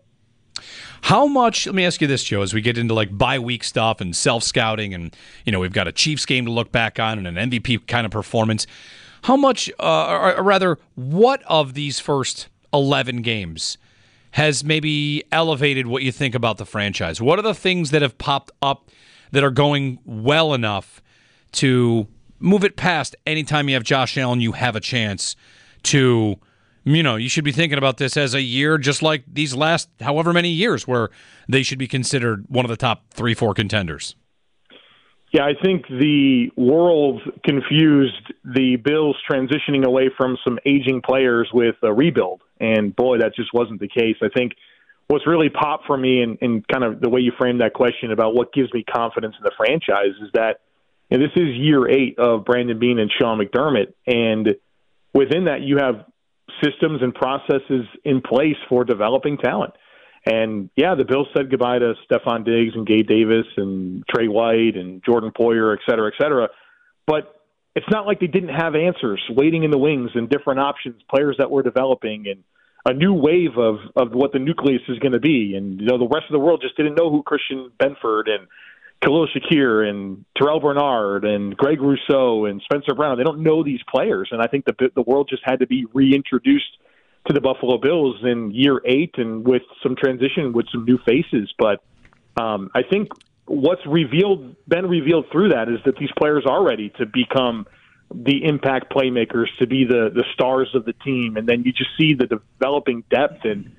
How much, let me ask you this, Joe, as we get into like bye-week stuff and self-scouting and, we've got a Chiefs game to look back on and an MVP kind of performance. How much, or rather, what of these first 11 games has maybe elevated what you think about the franchise? What are the things that have popped up that are going well enough to move it past anytime you have Josh Allen, you have a chance to, you should be thinking about this as a year just like these last however many years where they should be considered one of the top 3-4 contenders? Yeah, I think the world confused the Bills transitioning away from some aging players with a rebuild. And, boy, that just wasn't the case. I think what's really popped for me in kind of the way you framed that question about what gives me confidence in the franchise is that this is year 8 of Brandon Beane and Sean McDermott. And within that, you have systems and processes in place for developing talent. And, yeah, the Bills said goodbye to Stephon Diggs and Gabe Davis and Trey White and Jordan Poyer, et cetera, et cetera. But it's not like they didn't have answers waiting in the wings and different options, players that were developing, and a new wave of what the nucleus is going to be. And, the rest of the world just didn't know who Christian Benford and Khalil Shakir and Terrell Bernard and Greg Rousseau and Spencer Brown. They don't know these players. And I think the world just had to be reintroduced to the Buffalo Bills in year 8 and with some transition with some new faces. But I think what's been revealed through that is that these players are ready to become the impact playmakers, to be the stars of the team. And then you just see the developing depth, and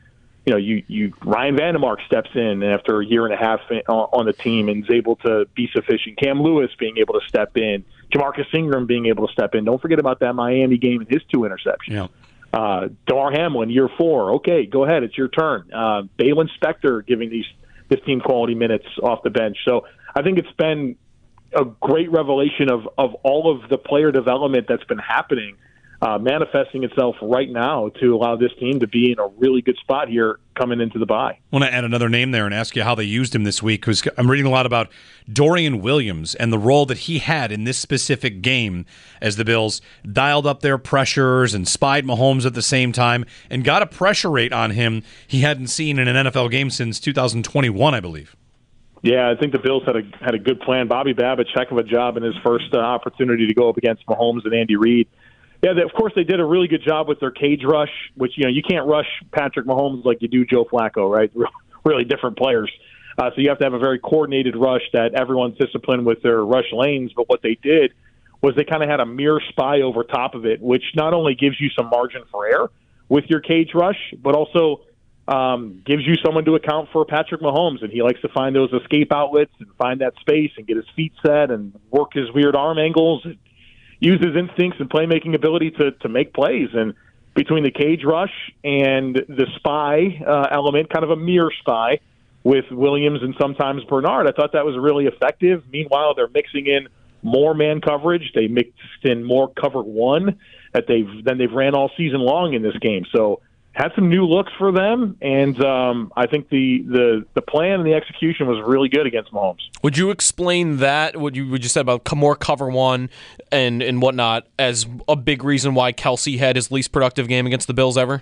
Ryan Vandermark steps in after a year and a half on the team and is able to be sufficient. Cam Lewis being able to step in, Jamarcus Ingram being able to step in. Don't forget about that Miami game and his 2 interceptions. Yeah. Damar Hamlin, year 4. Okay, go ahead. It's your turn. Balin Spector giving this team quality minutes off the bench. So I think it's been a great revelation of all of the player development that's been happening, manifesting itself right now to allow this team to be in a really good spot here coming into the bye. I want to add another name there and ask you how they used him this week, because I'm reading a lot about Dorian Williams and the role that he had in this specific game as the Bills dialed up their pressures and spied Mahomes at the same time and got a pressure rate on him he hadn't seen in an NFL game since 2021, I believe. Yeah, I think the Bills had a good plan. Bobby Babbitt, heck of a job in his first opportunity to go up against Mahomes and Andy Reid. Yeah, of course they did a really good job with their cage rush, which, you can't rush Patrick Mahomes like you do Joe Flacco, right? Really different players. So you have to have a very coordinated rush that everyone's disciplined with their rush lanes. But what they did was they kind of had a mirror spy over top of it, which not only gives you some margin for error with your cage rush, but also gives you someone to account for Patrick Mahomes. And he likes to find those escape outlets and find that space and get his feet set and work his weird arm angles and use his instincts and playmaking ability to make plays. And between the cage rush and the spy element, kind of a mirror spy with Williams and sometimes Bernard, I thought that was really effective. Meanwhile, they're mixing in more man coverage. They mixed in more cover one than they've ran all season long in this game. So had some new looks for them, and I think the plan and the execution was really good against Mahomes. Would you explain that, what you said about more cover one and whatnot, as a big reason why Kelce had his least productive game against the Bills ever?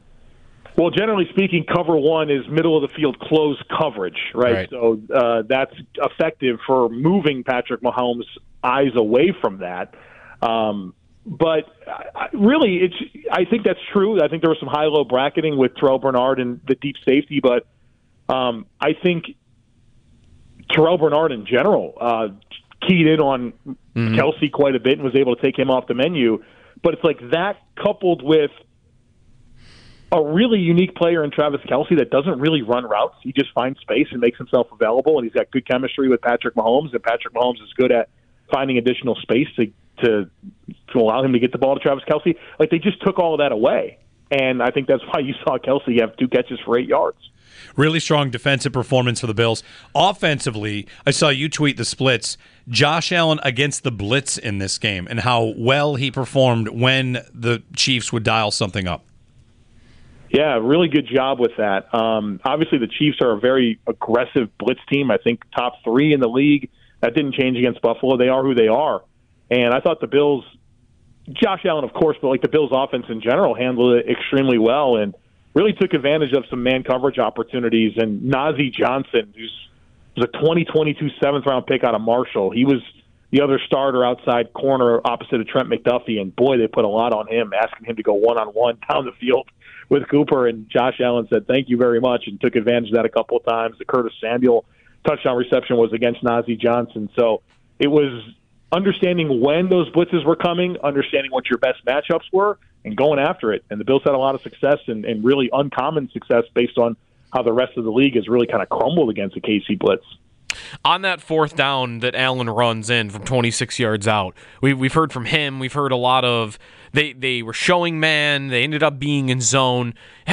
Well, generally speaking, cover one is middle of the field closed coverage, right? So that's effective for moving Patrick Mahomes' eyes away from that. But really, I think that's true. I think there was some high-low bracketing with Terrell Bernard and the deep safety, but I think Terrell Bernard in general keyed in on Kelce quite a bit and was able to take him off the menu. But it's like that coupled with a really unique player in Travis Kelce that doesn't really run routes. He just finds space and makes himself available, and he's got good chemistry with Patrick Mahomes, and Patrick Mahomes is good at finding additional space to allow him to get the ball to Travis Kelce. Like, they just took all of that away. And I think that's why you saw Kelsey have 2 catches for 8 yards. Really strong defensive performance for the Bills. Offensively, I saw you tweet the splits. Josh Allen against the blitz in this game and how well he performed when the Chiefs would dial something up. Yeah, really good job with that. Obviously, the Chiefs are a very aggressive blitz team. I think top 3 in the league. That didn't change against Buffalo. They are who they are. And I thought the Bills, Josh Allen, of course, but like the Bills' offense in general, handled it extremely well and really took advantage of some man coverage opportunities. And Najee Johnson, who's a 2022 7th-round pick out of Marshall, he was the other starter outside corner opposite of Trent McDuffie. And, boy, they put a lot on him, asking him to go one-on-one down the field with Cooper. And Josh Allen said, thank you very much, and took advantage of that a couple of times. The Curtis Samuel touchdown reception was against Najee Johnson. So it was understanding when those blitzes were coming, understanding what your best matchups were, and going after it. And the Bills had a lot of success and really uncommon success based on how the rest of the league has really kind of crumbled against the KC blitz. On that 4th down that Allen runs in from 26 yards out, we've heard from him. We've heard a lot of they were showing man. They ended up being in zone.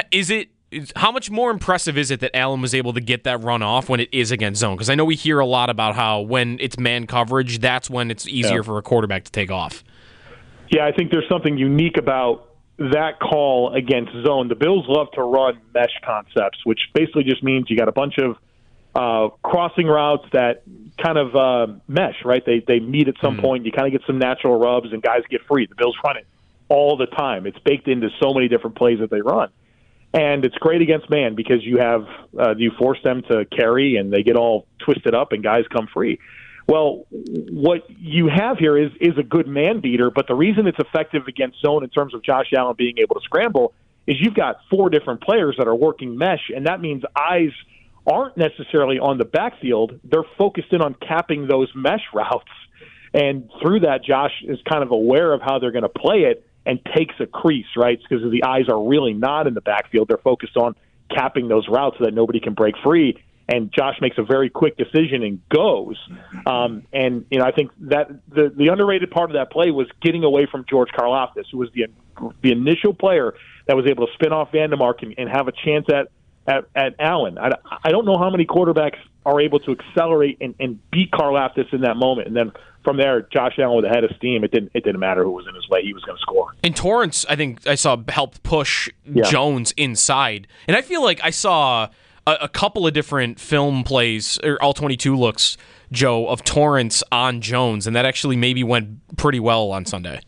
How much more impressive is it that Allen was able to get that run off when it is against zone? Because I know we hear a lot about how when it's man coverage, that's when it's easier for a quarterback to take off. Yeah, I think there's something unique about that call against zone. The Bills love to run mesh concepts, which basically just means you got a bunch of crossing routes that kind of mesh, right? They meet at some point. You kind of get some natural rubs, and guys get free. The Bills run it all the time. It's baked into so many different plays that they run. And it's great against man because you force them to carry, and they get all twisted up, and guys come free. Well, what you have here is a good man beater, but the reason it's effective against zone in terms of Josh Allen being able to scramble is you've got 4 different players that are working mesh, and that means eyes aren't necessarily on the backfield. They're focused in on capping those mesh routes. And through that, Josh is kind of aware of how they're going to play it and takes a crease, right? Because the eyes are really not in the backfield. They're focused on capping those routes so that nobody can break free. And Josh makes a very quick decision and goes. And I think that the underrated part of that play was getting away from George Karlaftis, who was the initial player that was able to spin off Vandermark and have a chance at Allen. I don't know how many quarterbacks are able to accelerate and beat Karlaftis in that moment. And then from there, Josh Allen with a head of steam. It didn't matter who was in his way. He was going to score. And Torrance, I think I saw helped push Jones inside. And I feel like I saw a couple of different film plays, or all 22 looks, Joe, of Torrance on Jones, and that actually maybe went pretty well on Sunday.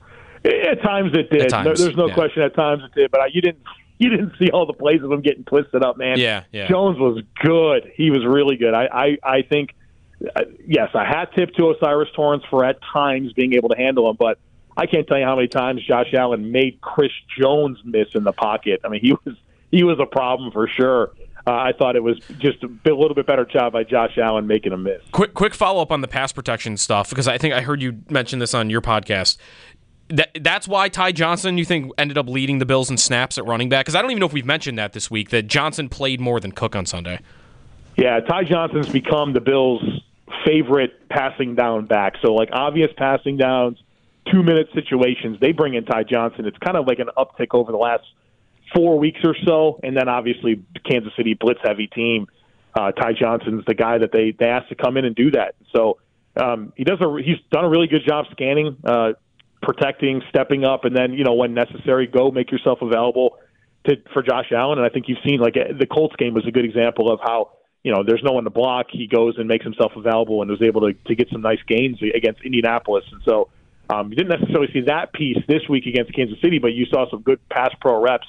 At times it did. There's no question. At times it did, but you didn't see all the plays of him getting twisted up, man. Yeah. Jones was good. He was really good. I think, yes, a hat tip to O'Cyrus Torrance for at times being able to handle him, but I can't tell you how many times Josh Allen made Chris Jones miss in the pocket. I mean, he was a problem for sure. I thought it was just a little bit better job by Josh Allen making a miss. Quick follow-up on the pass protection stuff, because I think I heard you mention this on your podcast. That's why Ty Johnson, you think, ended up leading the Bills in snaps at running back? Because I don't even know if we've mentioned that this week, that Johnson played more than Cook on Sunday. Yeah, Ty Johnson's become the Bills' favorite passing down back. So, like, obvious passing downs, 2-minute situations, they bring in Ty Johnson. It's kind of like an uptick over the last 4 weeks or so, and then obviously Kansas City blitz-heavy team. Ty Johnson's the guy that they asked to come in and do that. So he's done a really good job scanning, protecting, stepping up, and then when necessary, go make yourself available for Josh Allen. And I think you've seen the Colts game was a good example of how there's no one to block. He goes and makes himself available and was able to get some nice gains against Indianapolis. And so you didn't necessarily see that piece this week against Kansas City, but you saw some good pass pro reps.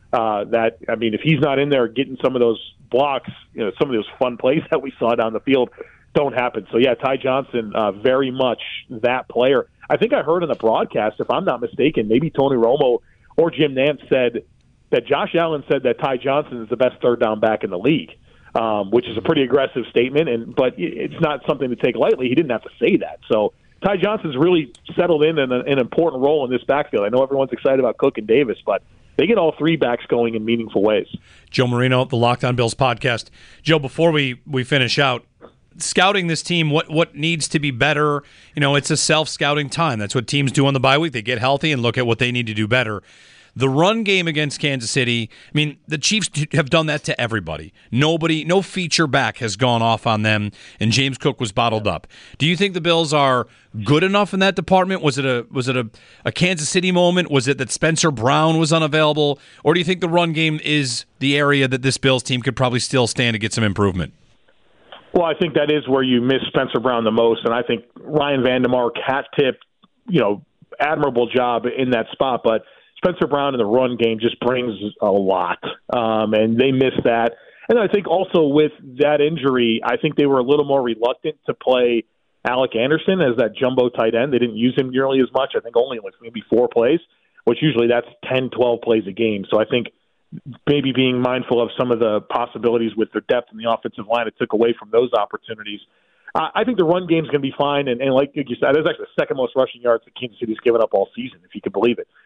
If he's not in there getting some of those blocks, some of those fun plays that we saw down the field don't happen. So, yeah, Ty Johnson, very much that player. I think I heard in the broadcast, if I'm not mistaken, maybe Tony Romo or Jim Nantz said that Josh Allen said that Ty Johnson is the best third down back in the league, which is a pretty aggressive statement, but it's not something to take lightly. He didn't have to say that. So Ty Johnson's really settled in an important role in this backfield. I know everyone's excited about Cook and Davis, but they get all 3 backs going in meaningful ways. Joe Marino, the Locked On Bills podcast. Joe, before we finish out, scouting this team, what needs to be better? It's a self-scouting time. That's what teams do on the bye week. They get healthy and look at what they need to do better. The run game against Kansas City, I mean, the Chiefs have done that to everybody. No feature back has gone off on them, and James Cook was bottled up. Do you think the Bills are good enough in that department? Was it a Kansas City moment? Was it that Spencer Brown was unavailable? Or do you think the run game is the area that this Bills team could probably still stand to get some improvement? Well, I think that is where you miss Spencer Brown the most, and I think Ryan Vandemark hat-tipped, admirable job in that spot, but Spencer Brown in the run game just brings a lot, and they missed that. And I think also with that injury, I think they were a little more reluctant to play Alec Anderson as that jumbo tight end. They didn't use him nearly as much. I think only maybe 4 plays, which usually that's 10, 12 plays a game. So I think maybe being mindful of some of the possibilities with their depth in the offensive line, it took away from those opportunities. I think the run game's going to be fine, and like you said, that's actually the second most rushing yards that Kansas City's given up all season, if you can believe it.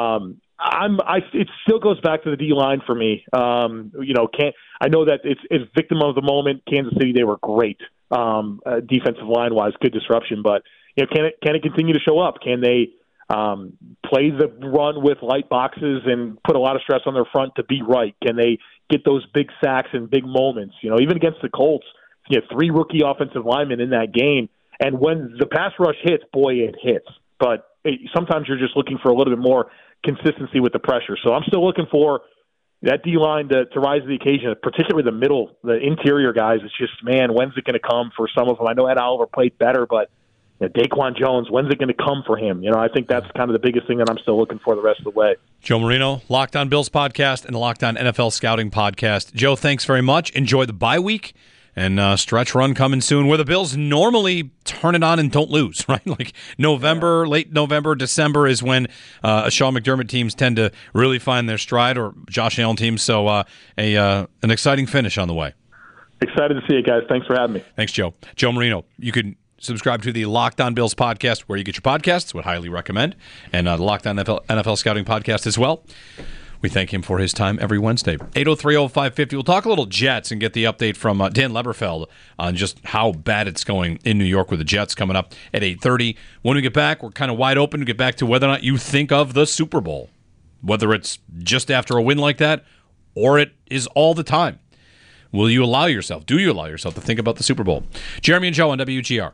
It still goes back to the D line for me. I know that it's victim of the moment. Kansas City, they were great defensive line wise, good disruption, but can it continue to show up? Can they play the run with light boxes and put a lot of stress on their front to be right? Can they get those big sacks and big moments? Even against the Colts, 3 rookie offensive linemen in that game, and when the pass rush hits, boy, it hits. But sometimes you're just looking for a little bit more consistency with the pressure. So I'm still looking for that D-line to rise to the occasion, particularly the interior guys. It's just, man, when's it going to come for some of them? I know Ed Oliver played better, but Daquan Jones, when's it going to come for him? I think that's kind of the biggest thing that I'm still looking for the rest of the way. Joe Marino, Locked On Bills podcast and the Locked On NFL Scouting podcast. Joe, thanks very much. Enjoy the bye week. And stretch run coming soon, where the Bills normally turn it on and don't lose, right? Like late November, December is when Sean McDermott teams tend to really find their stride, or Josh Allen teams. So an exciting finish on the way. Excited to see you guys. Thanks for having me. Thanks, Joe. Joe Marino. You can subscribe to the Locked On Bills podcast where you get your podcasts. Would highly recommend, and the Locked On NFL Scouting podcast as well. We thank him for his time every Wednesday. 803-0550. We'll talk a little Jets and get the update from Dan Leberfeld on just how bad it's going in New York with the Jets coming up at 8:30. When we get back, we're kind of wide open to get back to whether or not you think of the Super Bowl, whether it's just after a win like that or it is all the time. Do you allow yourself to think about the Super Bowl? Jeremy and Joe on WGR.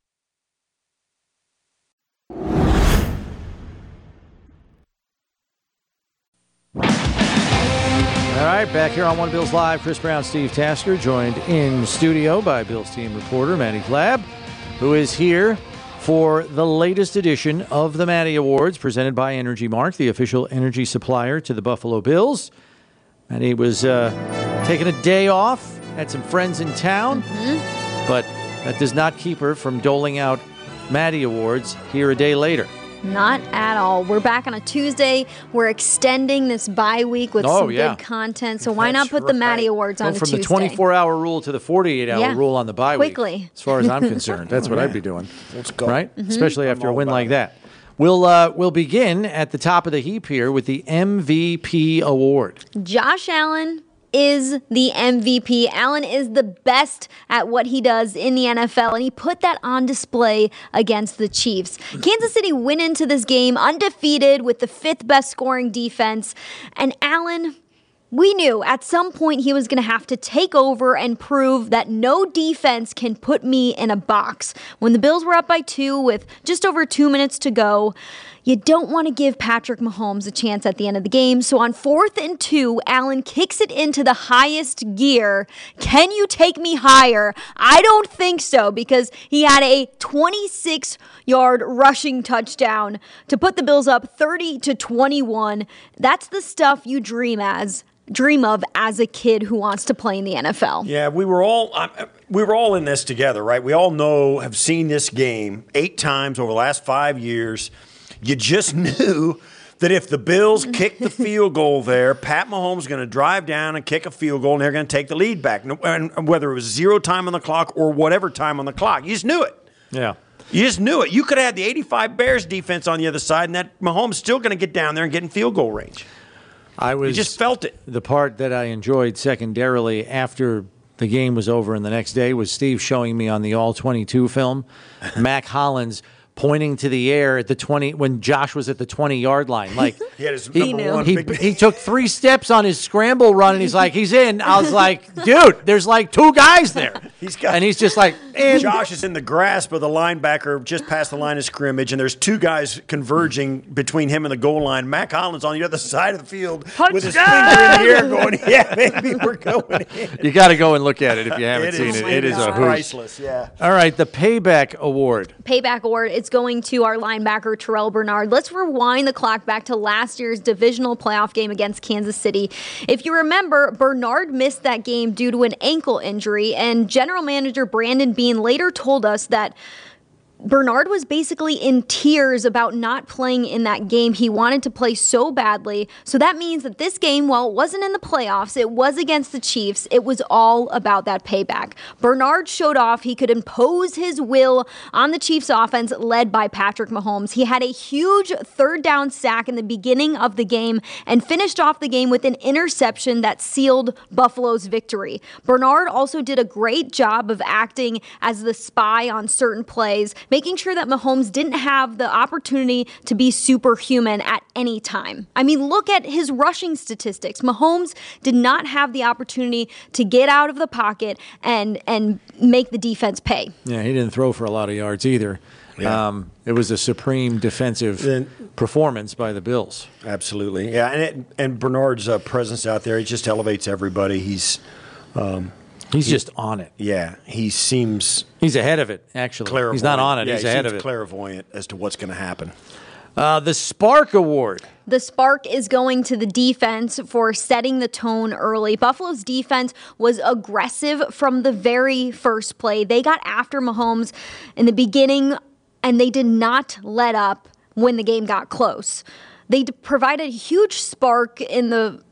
All right, back here on One Bills Live, Chris Brown, Steve Tasker, joined in studio by Bills team reporter Matty Clabb, who is here for the latest edition of the Matty Awards, presented by Energy Mark, the official energy supplier to the Buffalo Bills. Matty was taking a day off, had some friends in town, but that does not keep her from doling out Matty Awards here a day later. Not at all. We're back on a Tuesday. We're extending this bye week with some big content. So why not put the Matty Awards on a Tuesday? From the 24-hour rule to the 48-hour rule on the bye week. Quickly. As far as I'm concerned. That's what I'd be doing. Let's go. Right? Especially after a win like that. We'll begin at the top of the heap here with the MVP award. Josh Allen is the MVP. Allen is the best at what he does in the NFL, and he put that on display against the Chiefs. Kansas City went into this game undefeated with the 5th best scoring defense, and Allen, we knew at some point he was going to have to take over and prove that no defense can put me in a box. When the Bills were up by 2 with just over 2 minutes to go, you don't want to give Patrick Mahomes a chance at the end of the game. So on 4th and 2, Allen kicks it into the highest gear. Can you take me higher? I don't think so, because he had a 26-yard rushing touchdown to put the Bills up 30-21. That's the stuff you dream of as a kid who wants to play in the NFL. Yeah, we were all in this together, right? We all have seen this game 8 times over the last 5 years. You just knew that if the Bills kicked the field goal there, Pat Mahomes was going to drive down and kick a field goal, and they're going to take the lead back. And whether it was 0 time on the clock or whatever time on the clock, you just knew it. Yeah. You just knew it. You could have had the 85 Bears defense on the other side, and that Mahomes still going to get down there and get in field goal range. You just felt it. The part that I enjoyed secondarily after the game was over and the next day was Steve showing me on the All-22 film Mac Hollins pointing to the air at the 20 when Josh was at the 20-yard line. Like He had his he, number one he, big- he took 3 steps on his scramble run, and he's like, he's in. I was like, dude, there's like 2 guys there. And he's just like, in. Josh is in the grasp of the linebacker just past the line of scrimmage, and there's 2 guys converging between him and the goal line. Matt Collins on the other side of the field with his finger in the air going, yeah, maybe we're going in. You got to go and look at it if you haven't seen it. It is a hoot. priceless, yeah. All right, the Payback Award. Payback award. It's going to our linebacker, Terrell Bernard. Let's rewind the clock back to last year's divisional playoff game against Kansas City. If you remember, Bernard missed that game due to an ankle injury, and general manager Brandon Beane later told us that Bernard was basically in tears about not playing in that game. He wanted to play so badly. So that means that this game, while it wasn't in the playoffs, it was against the Chiefs. It was all about that payback. Bernard showed off he could impose his will on the Chiefs offense led by Patrick Mahomes. He had a huge 3rd down sack in the beginning of the game and finished off the game with an interception that sealed Buffalo's victory. Bernard also did a great job of acting as the spy on certain plays, making sure that Mahomes didn't have the opportunity to be superhuman at any time. I mean, look at his rushing statistics. Mahomes did not have the opportunity to get out of the pocket and make the defense pay. Yeah, he didn't throw for a lot of yards either. Yeah. It was a supreme defensive performance by the Bills. Absolutely, yeah. And Bernard's presence out there, he just elevates everybody. He's just on it. Yeah, he seems... He's ahead of it, actually. He's not on it. Yeah, he's ahead of seems it. clairvoyant as to what's going to happen. The Spark Award. The spark is going to the defense for setting the tone early. Buffalo's defense was aggressive from the very first play. They got after Mahomes in the beginning, and they did not let up when the game got close. They provided a huge spark in the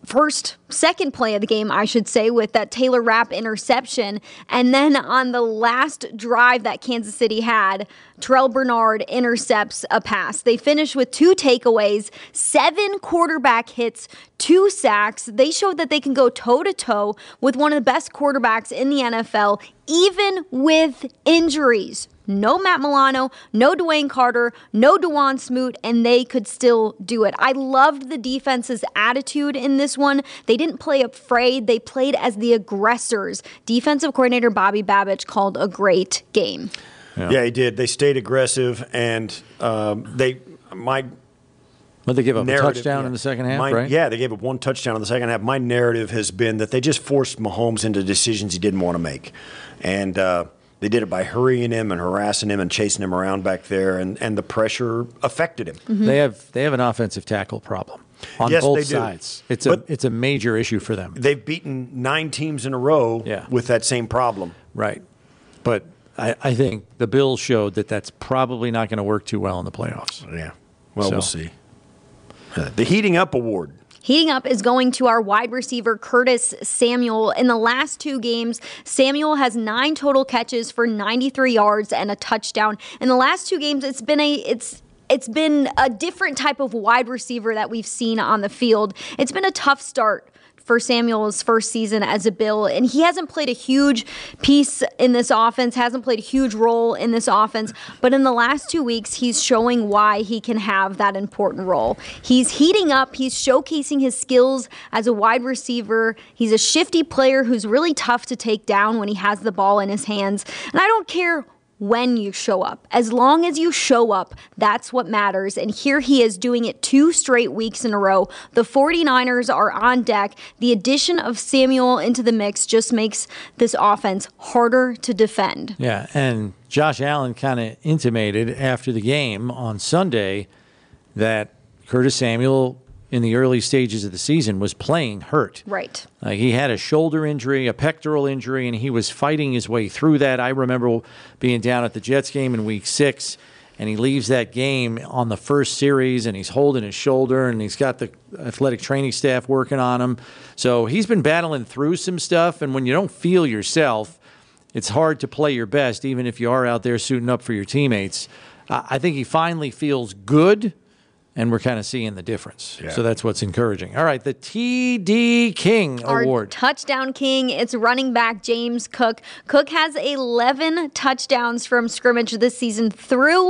second play of the game, I should say, with that Taylor Rapp interception. And then on the last drive that Kansas City had, Terrell Bernard intercepts a pass. They finish with 2 takeaways, 7 quarterback hits, 2 sacks. They showed that they can go toe-to-toe with one of the best quarterbacks in the NFL, even with injuries. No Matt Milano, no Dwayne Carter, no Dewan Smoot, and they could still do it. I loved the defense's attitude in this one. They didn't play afraid. They played as the aggressors. Defensive coordinator Bobby Babich called a great game. Yeah, he did. They stayed aggressive, and they give up a touchdown in the second half, right? Yeah, they gave up 1 touchdown in the second half. My narrative has been that they just forced Mahomes into decisions he didn't want to make. And they did it by hurrying him and harassing him and chasing him around back there, and the pressure affected him. Mm-hmm. They have an offensive tackle problem on both sides. It's a major issue for them. They've beaten 9 teams in a row with that same problem. Right. But I think the Bills showed that that's probably not going to work too well in the playoffs. Yeah. Well, we'll see. The Heating Up Award. Heating up is going to our wide receiver, Curtis Samuel. In the last 2 games, Samuel has 9 total catches for 93 yards and a touchdown. In the last 2 games, it's been a different type of wide receiver that we've seen on the field. It's been a tough start for Samuel's first season as a Bill, and he hasn't played a huge piece in this offense, hasn't played a huge role in this offense, but in the last 2 weeks, he's showing why he can have that important role. He's heating up, he's showcasing his skills as a wide receiver. He's a shifty player who's really tough to take down when he has the ball in his hands, and I don't care when you show up. As long as you show up, that's what matters. And here he is doing it 2 straight weeks in a row. The 49ers are on deck. The addition of Samuel into the mix just makes this offense harder to defend. Yeah, and Josh Allen kind of intimated after the game on Sunday that Curtis Samuel, in the early stages of the season, was playing hurt. Right. He had a shoulder injury, a pectoral injury, and he was fighting his way through that. I remember being down at the Jets game in Week 6, and he leaves that game on the first series, and he's holding his shoulder, and he's got the athletic training staff working on him. So he's been battling through some stuff, and when you don't feel yourself, it's hard to play your best, even if you are out there suiting up for your teammates. I think he finally feels good. and we're kind of seeing the difference. Yeah. So that's what's encouraging. All right, the TD King Our Award. touchdown king, it's running back James Cook. Cook has 11 touchdowns from scrimmage this season through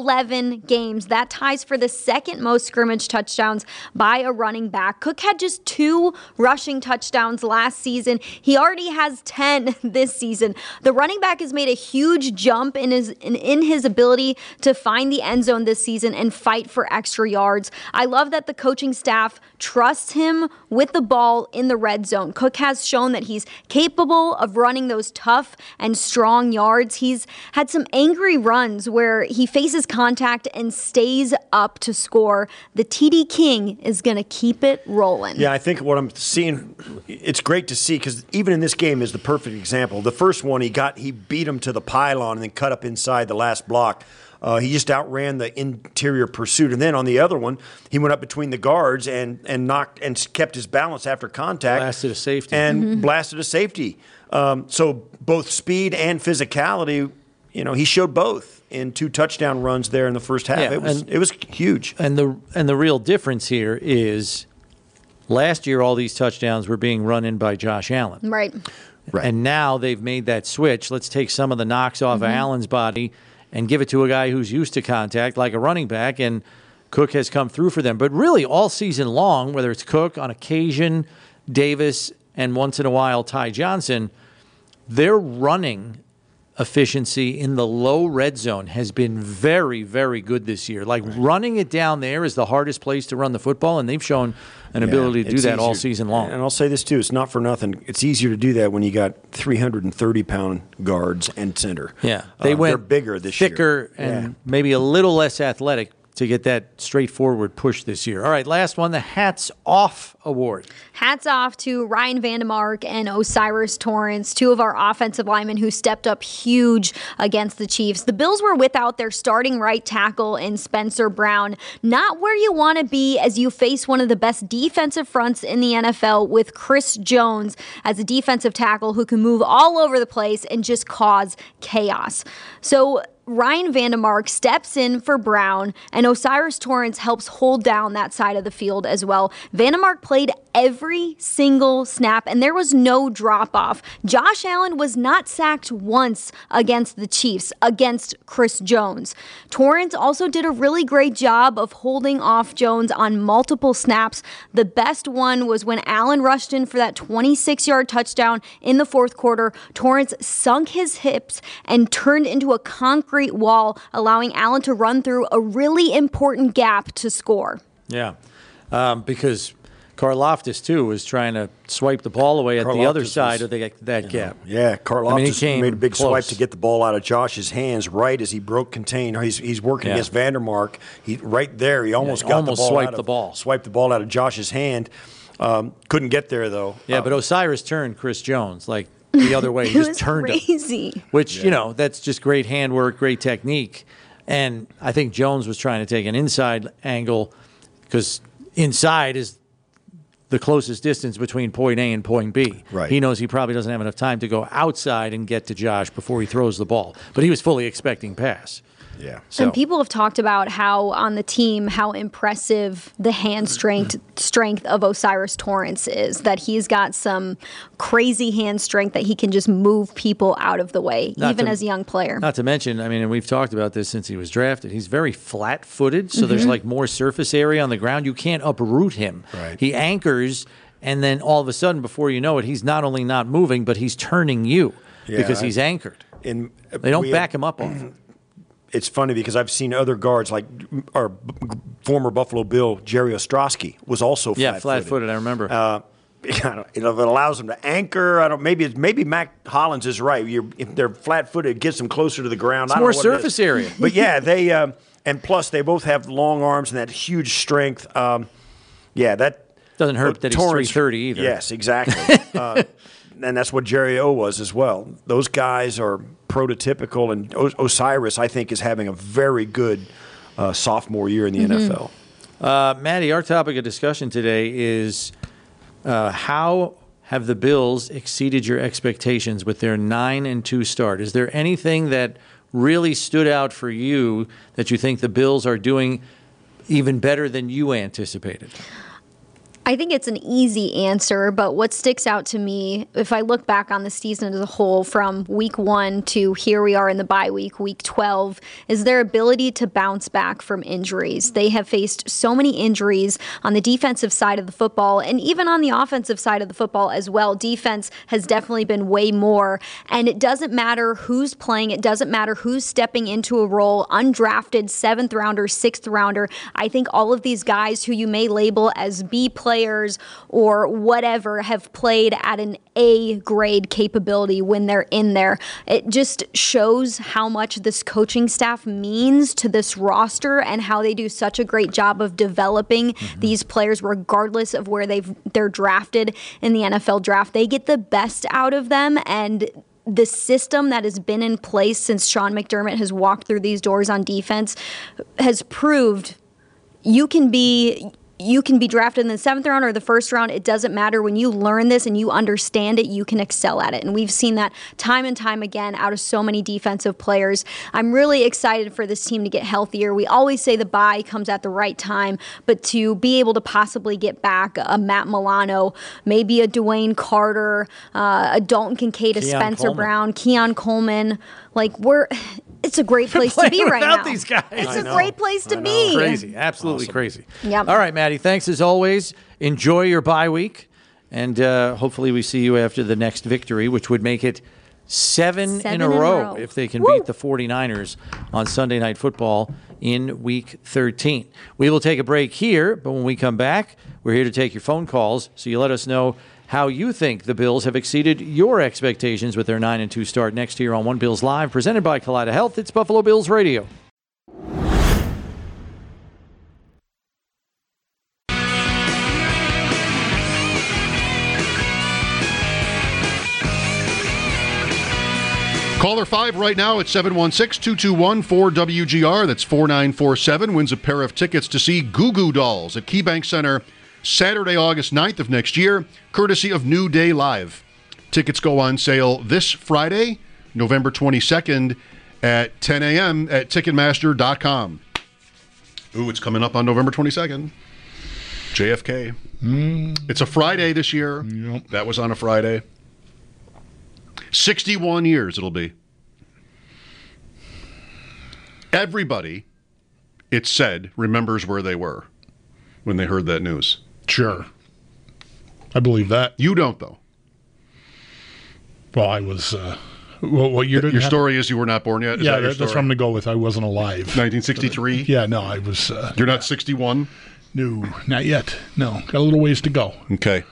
11 games. That ties for the second most scrimmage touchdowns by a running back. Cook had just 2 rushing touchdowns last season. He already has 10 this season. The running back has made a huge jump in his ability to find the end zone this season and fight for extra yards. I love that the coaching staff trusts him with the ball in the red zone. Cook has shown that he's capable of running those tough and strong yards. He's had some angry runs where he faces contact and stays up to score. The TD King is going to keep it rolling. Yeah, I think what I'm seeing, it's great to see because even in this game is the perfect example. The first one, he beat him to the pylon and then cut up inside the last block. He just outran the interior pursuit, and then on the other one, he went up between the guards and knocked and kept his balance after contact. Blasted a safety. And blasted a safety. So both speed and physicality, he showed both in 2 touchdown runs there in the first half. Yeah, it was huge. And the real difference here is last year all these touchdowns were being run in by Josh Allen. Right. And now they've made that switch. Let's take some of the knocks off of Allen's body and give it to a guy who's used to contact, like a running back, and Cook has come through for them. But really, all season long, whether it's Cook, on occasion, Davis, and once in a while, Ty Johnson, their running efficiency in the low red zone has been very, very good this year. Like, running it down there is the hardest place to run the football, and they've shown an ability to do that all season long. And I'll say this, too. It's not for nothing. It's easier to do that when you got 330-pound guards and center. Yeah. They're bigger this year. Thicker and maybe a little less athletic to get that straightforward push this year. All right, last one, the Hats Off Award. Hats off to Ryan Vandemark and Osiris Torrance, 2 of our offensive linemen who stepped up huge against the Chiefs. The Bills were without their starting right tackle in Spencer Brown. Not where you want to be as you face one of the best defensive fronts in the NFL with Chris Jones as a defensive tackle who can move all over the place and just cause chaos. So Ryan Vandemark steps in for Brown, and Osiris Torrance helps hold down that side of the field as well. Vandemark played every single snap, and there was no drop-off. Josh Allen was not sacked once against the Chiefs, against Chris Jones. Torrance also did a really great job of holding off Jones on multiple snaps. The best one was when Allen rushed in for that 26-yard touchdown in the fourth quarter. Torrance sunk his hips and turned into a concrete wall, allowing Allen to run through a really important gap to score. Yeah, because Karlaftis, too, was trying to swipe the ball away at the other side of that gap. Yeah, Karlaftis made a big close. swipe to get the ball out of Josh's hands right as he broke contain. He's working against Vandermark. Right there, he almost got the ball. Swiped the ball out of Josh's hand. Couldn't get there, though. Yeah, but Osiris turned Chris Jones the other way. He just turned crazy. him. Which, that's just great handwork, great technique. And I think Jones was trying to take an inside angle because inside is the closest distance between point A and point B. Right. He knows he probably doesn't have enough time to go outside and get to Josh before he throws the ball. But he was fully expecting pass. Yeah. So. And people have talked about how on the team, how impressive the hand strength of Osiris Torrance is, that he's got some crazy hand strength that he can just move people out of the way, even as a young player. Not to mention, and we've talked about this since he was drafted, he's very flat-footed, so there's more surface area on the ground. You can't uproot him. Right. He anchors, and then all of a sudden, before you know it, he's not only not moving, but he's turning you because he's anchored. They don't back him up often. It's funny because I've seen other guards like our former Buffalo Bill, Jerry Ostrowski, was also flat-footed. Yeah, flat-footed, I remember. If it allows them to anchor, maybe Mac Hollins is right. If they're flat-footed, it gets them closer to the ground. It's more surface area. But yeah, they and plus they both have long arms and that huge strength. That doesn't hurt that he's 330 either. Yes, exactly. And that's what Jerry O was as well. Those guys are prototypical, and Osiris, I think, is having a very good sophomore year in the NFL. Maddie, our topic of discussion today is how have the Bills exceeded your expectations with their 9-2 start? Is there anything that really stood out for you that you think the Bills are doing even better than you anticipated? I think it's an easy answer, but what sticks out to me, if I look back on the season as a whole from week 1 to here we are in the bye week, week 12, is their ability to bounce back from injuries. They have faced so many injuries on the defensive side of the football and even on the offensive side of the football as well. Defense has definitely been way more, and it doesn't matter who's playing. It doesn't matter who's stepping into a role, undrafted, 7th rounder, 6th rounder. I think all of these guys who you may label as B players or whatever have played at an A grade capability when they're in there. It just shows how much this coaching staff means to this roster and how they do such a great job of developing these players regardless of where they're drafted in the NFL draft. They get the best out of them, and the system that has been in place since Sean McDermott has walked through these doors on defense has proved you can be drafted in the 7th round or the 1st round. It doesn't matter. When you learn this and you understand it, you can excel at it. And we've seen that time and time again out of so many defensive players. I'm really excited for this team to get healthier. We always say the bye comes at the right time, but to be able to possibly get back a Matt Milano, maybe a Dwayne Carter, a Dalton Kincaid, a Spencer Brown, Keon Coleman, it's a great place to be right now. These guys. It's a great place to be. Crazy. Absolutely crazy. Yep. All right, Maddie, thanks as always. Enjoy your bye week, and hopefully we see you after the next victory, which would make it seven in a row if they can beat the 49ers on Sunday Night Football in Week 13. We will take a break here, but when we come back, we're here to take your phone calls, so you let us know how you think the Bills have exceeded your expectations with their 9-2 start. Next here on One Bills Live, presented by Kaleida Health. It's Buffalo Bills Radio. Caller 5 right now at 716-221-4WGR. That's 4947. Wins a pair of tickets to see Goo Goo Dolls at KeyBank Center Saturday, August 9th of next year, courtesy of New Day Live. Tickets go on sale this Friday, November 22nd at 10 a.m. at Ticketmaster.com. Ooh, it's coming up on November 22nd. JFK. It's a Friday this year. Yep. That was on a Friday. 61 years it'll be. Everybody, it's said, remembers where they were when they heard that news. Sure. I believe that. You don't, though. Well, I was... what year did your story is you were not born yet? Is that's what I'm going to go with. I wasn't alive. 1963? Yeah, no, I was... You're not 61? No, not yet. No, got a little ways to go. Okay.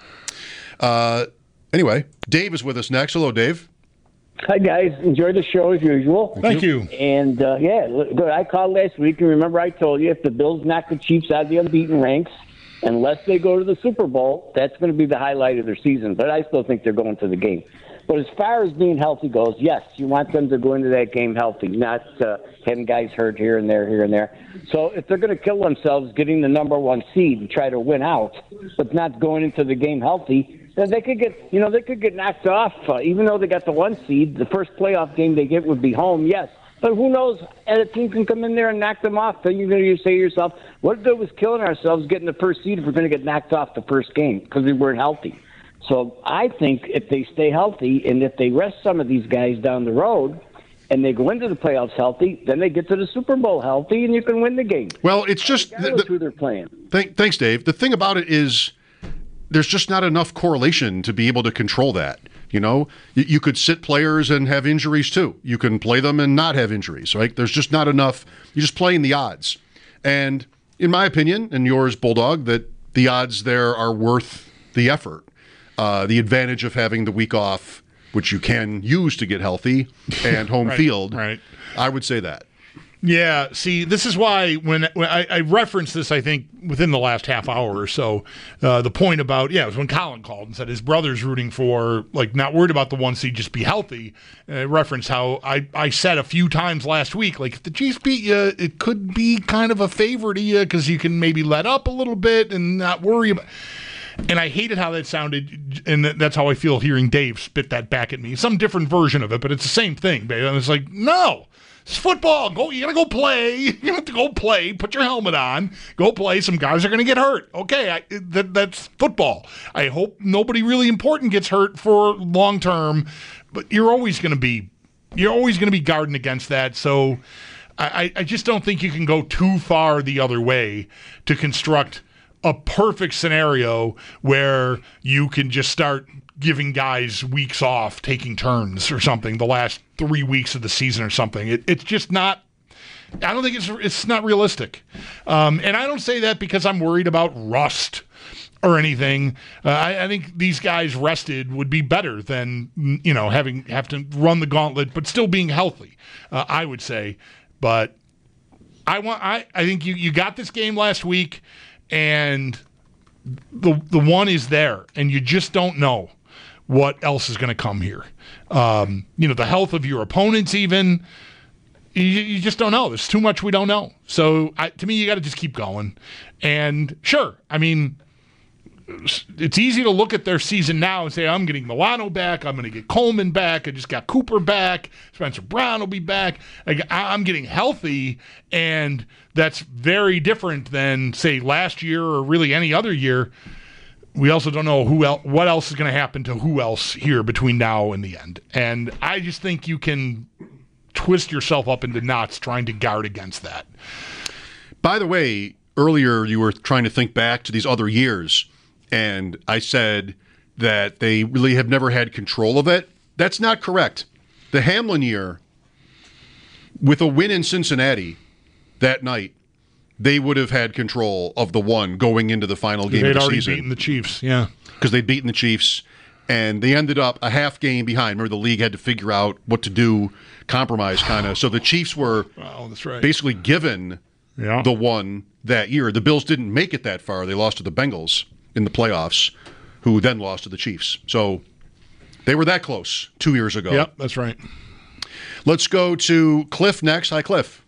Anyway, Dave is with us next. Hello, Dave. Hi, guys. Enjoy the show as usual. Thank you. And, good. I called last week, and remember I told you if the Bills knock the Chiefs out of the unbeaten ranks, unless they go to the Super Bowl, that's going to be the highlight of their season. But I still think they're going to the game. But as far as being healthy goes, yes, you want them to go into that game healthy, not having guys hurt here and there. So if they're going to kill themselves getting the number 1 seed and try to win out, but not going into the game healthy, then they could get knocked off. Even though they got the 1 seed, the first playoff game they get would be home, yes. But who knows? And a team can come in there and knock them off. Then you're going to say to yourself, what good was killing ourselves getting the first seed if we're going to get knocked off the first game because we weren't healthy? So I think if they stay healthy and if they rest some of these guys down the road and they go into the playoffs healthy, then they get to the Super Bowl healthy and you can win the game. Well, it's just who they're playing. Thanks, Dave. The thing about it is there's just not enough correlation to be able to control that. You know, you could sit players and have injuries too. You can play them and not have injuries, right? There's just not enough. You're just playing the odds. And in my opinion, and yours, Bulldog, that the odds there are worth the effort. The advantage of having the week off, which you can use to get healthy, and home field. Right. I would say that. Yeah, see, this is why when I referenced this, I think, within the last half hour or so, the point about, it was when Colin called and said his brother's rooting for, not worried about the 1 seed, just be healthy. Referenced how I said a few times last week, if the Chiefs beat you, it could be kind of a favor to you because you can maybe let up a little bit and not worry about. And I hated how that sounded, and that's how I feel hearing Dave spit that back at me. Some different version of it, but it's the same thing, babe. And it's no. It's football. You got to go play. You have to go play. Put your helmet on. Go play. Some guys are going to get hurt. Okay, that's football. I hope nobody really important gets hurt for long term, but you're always going to be guarding against that. So I just don't think you can go too far the other way to construct a perfect scenario where you can just start giving guys weeks off, taking turns or something, the last 3 weeks of the season or something. It's just not. I don't think it's not realistic. And I don't say that because I'm worried about rust or anything. I think these guys rested would be better than have to run the gauntlet, but still being healthy. I would say, but I think you got this game last week, and the one is there, and you just don't know what else is going to come here. The health of your opponents, even. You just don't know. There's too much we don't know. So, to me, you got to just keep going. And sure, I mean, it's easy to look at their season now and say, I'm getting Milano back. I'm going to get Coleman back. I just got Cooper back. Spencer Brown will be back. I'm getting healthy, and that's very different than, say, last year or really any other year. We also don't know what else is going to happen to who else here between now and the end. And I just think you can twist yourself up into knots trying to guard against that. By the way, earlier you were trying to think back to these other years, and I said that they really have never had control of it. That's not correct. The Hamlin year, with a win in Cincinnati that night, they would have had control of the one going into the final game of the season. They'd already beaten the Chiefs, yeah. Because they'd beaten the Chiefs, and they ended up a half game behind. Remember, the league had to figure out what to do, compromise kind of. So the Chiefs were basically given the one that year. The Bills didn't make it that far. They lost to the Bengals in the playoffs, who then lost to the Chiefs. So they were that close 2 years ago. Yep, that's right. Let's go to Cliff next. Hi, Cliff.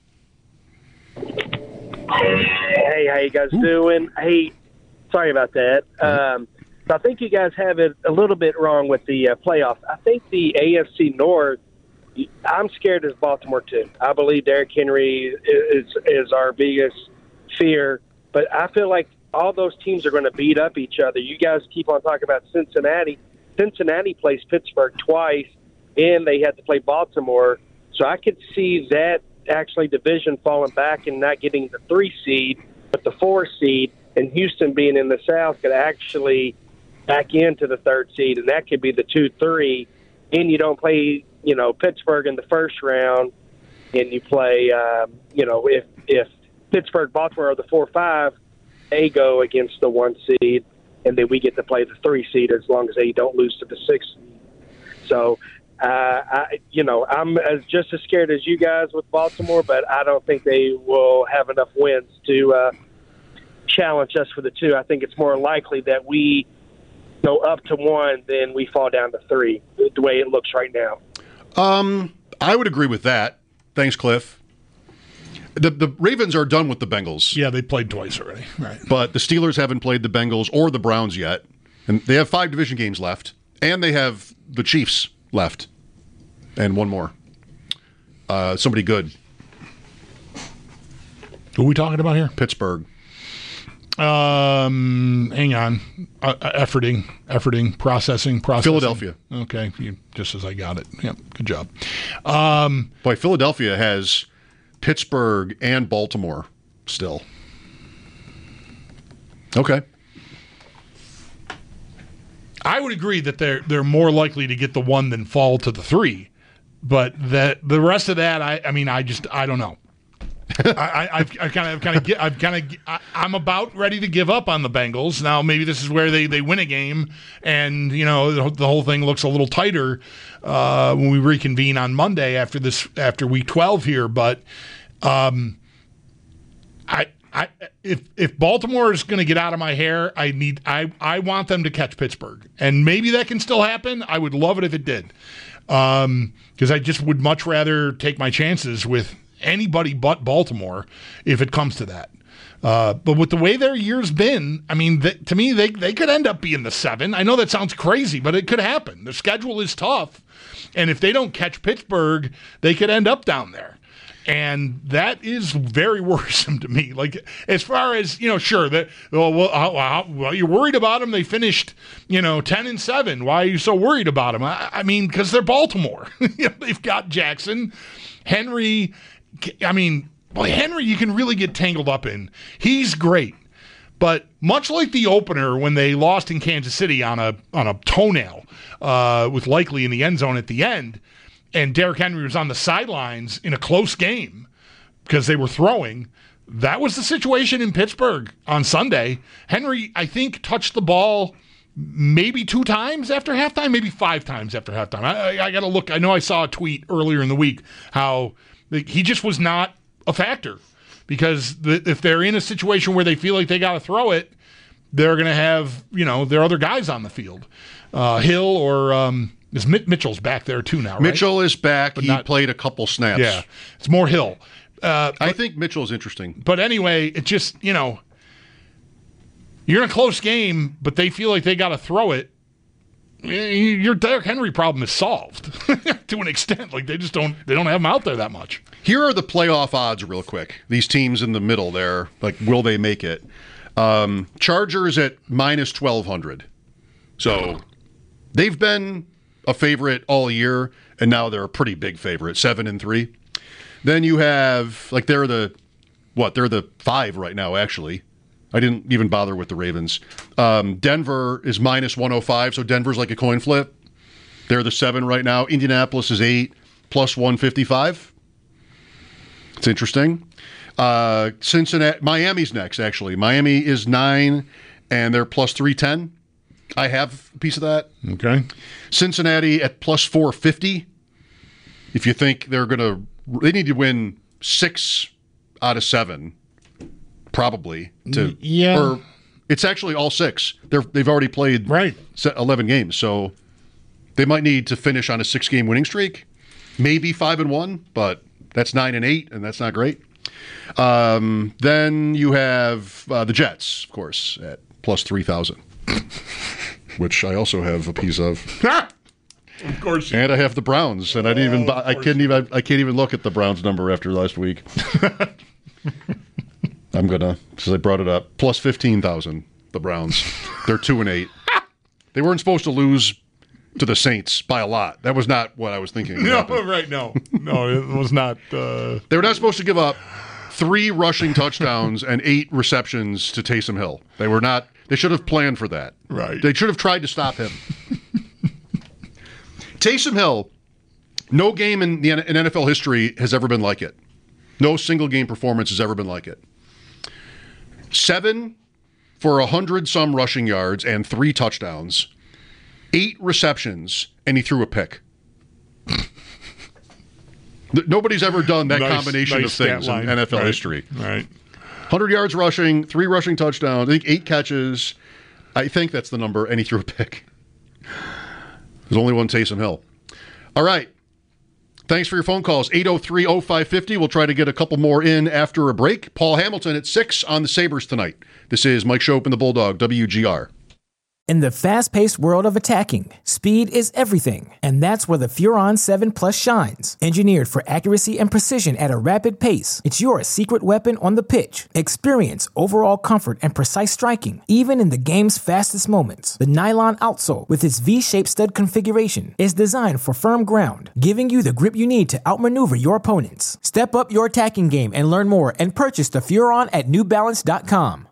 Hey, how you guys doing? Hey, sorry about that. So I think you guys have it a little bit wrong with the playoffs. I think the AFC North, I'm scared as Baltimore too. I believe Derrick Henry is our biggest fear, but I feel like all those teams are going to beat up each other. You guys keep on talking about Cincinnati. Cincinnati plays Pittsburgh twice, and they had to play Baltimore. So I could see that actually division falling back and not getting the 3 seed, but the 4 seed, and Houston being in the South could actually back into the 3rd seed, and that could be the 2-3. And you don't play, Pittsburgh in the first round, and you play, if Pittsburgh, Baltimore are the 4-5, they go against the 1 seed, and then we get to play the 3 seed as long as they don't lose to the 6 seed. So, I'm just as scared as you guys with Baltimore, but I don't think they will have enough wins to challenge us for the 2. I think it's more likely that we go up to 1 than we fall down to 3, the way it looks right now. I would agree with that. Thanks, Cliff. The Ravens are done with the Bengals. Yeah, they played twice already. Right. But the Steelers haven't played the Bengals or the Browns yet. And they have 5 division games left. And they have the Chiefs left. And one more. Somebody good. Who are we talking about here? Pittsburgh. Hang on. Efforting, processing. Philadelphia. Okay, just as I got it. Yep, good job. Boy, Philadelphia has Pittsburgh and Baltimore still. Okay. I would agree that they're more likely to get the 1 than fall to the 3, but that the rest of that, I don't know. I'm about ready to give up on the Bengals. Now, maybe this is where they win a game, and the whole thing looks a little tighter when we reconvene on Monday after week 12 here. But if Baltimore is going to get out of my hair, I want them to catch Pittsburgh, and maybe that can still happen. I would love it if it did, because I just would much rather take my chances with anybody but Baltimore if it comes to that. But with the way their year's been, I mean, to me, they could end up being the 7. I know that sounds crazy, but it could happen. Their schedule is tough, and if they don't catch Pittsburgh, they could end up down there. And that is very worrisome to me. Like, as far as, sure, that well, you're worried about them. They finished, 10-7. Why are you so worried about them? I mean, because they're Baltimore. They've got Jackson, Henry. I mean, boy, Henry, you can really get tangled up in. He's great. But much like the opener when they lost in Kansas City on a toenail with Likely in the end zone at the end, and Derrick Henry was on the sidelines in a close game because they were throwing, that was the situation in Pittsburgh on Sunday. Henry, I think, touched the ball maybe 2 times after halftime, maybe 5 times after halftime. I got to look. I know I saw a tweet earlier in the week how he just was not a factor. Because if they're in a situation where they feel like they got to throw it, they're going to have, their other guys on the field. Hill or Mitchell's back there too now, right? Mitchell is back. But he played a couple snaps. Yeah, it's more Hill. I think Mitchell's interesting. But anyway, it just, you're in a close game, but they feel like they got to throw it. Your Derrick Henry problem is solved to an extent. Like they don't have him out there that much. Here are the playoff odds real quick. These teams in the middle there, like, will they make it? Chargers at minus 1,200. So they've been a favorite all year, and now they're a pretty big favorite, 7-3. Then you have, like, they're the 5 right now, actually. I didn't even bother with the Ravens. Denver is minus 105, so Denver's like a coin flip. They're the 7 right now. Indianapolis is 8, plus 155. It's interesting. Cincinnati, Miami's next, actually. Miami is 9, and they're plus 310. I have a piece of that. Okay. Cincinnati at plus 450. If you think they need to win 6 out of 7. Probably or it's actually all 6. They've already played 11 games, so they might need to finish on a 6-game winning streak, maybe 5-1, but that's 9-8, and that's not great. Then you have the Jets, of course, at plus 3,000, which I also have a piece of. Of course, and I have the Browns, and I can't even look at the Browns number after last week. I'm gonna, because I brought it up. Plus 15,000, the Browns. They're 2-8. They weren't supposed to lose to the Saints by a lot. That was not what I was thinking. No, right? No, it was not. They were not supposed to give up 3 rushing touchdowns and 8 receptions to Taysom Hill. They were not. They should have planned for that. Right. They should have tried to stop him. Taysom Hill, no game in NFL history has ever been like it. No single game performance has ever been like it. 7 for 100-some rushing yards and 3 touchdowns, 8 receptions, and he threw a pick. Nobody's ever done that combination of things in NFL history. Right. 100 yards rushing, 3 rushing touchdowns, I think 8 catches. I think that's the number, and he threw a pick. There's only one Taysom Hill. All right. Thanks for your phone calls. 803-0550. We'll try to get a couple more in after a break. Paul Hamilton at 6 on the Sabres tonight. This is Mike Schopp and the Bulldog, WGR. In the fast-paced world of attacking, speed is everything, and that's where the Furon 7 Plus shines. Engineered for accuracy and precision at a rapid pace, it's your secret weapon on the pitch. Experience overall comfort and precise striking, even in the game's fastest moments. The nylon outsole, with its V-shaped stud configuration, is designed for firm ground, giving you the grip you need to outmaneuver your opponents. Step up your attacking game and learn more and purchase the Furon at NewBalance.com.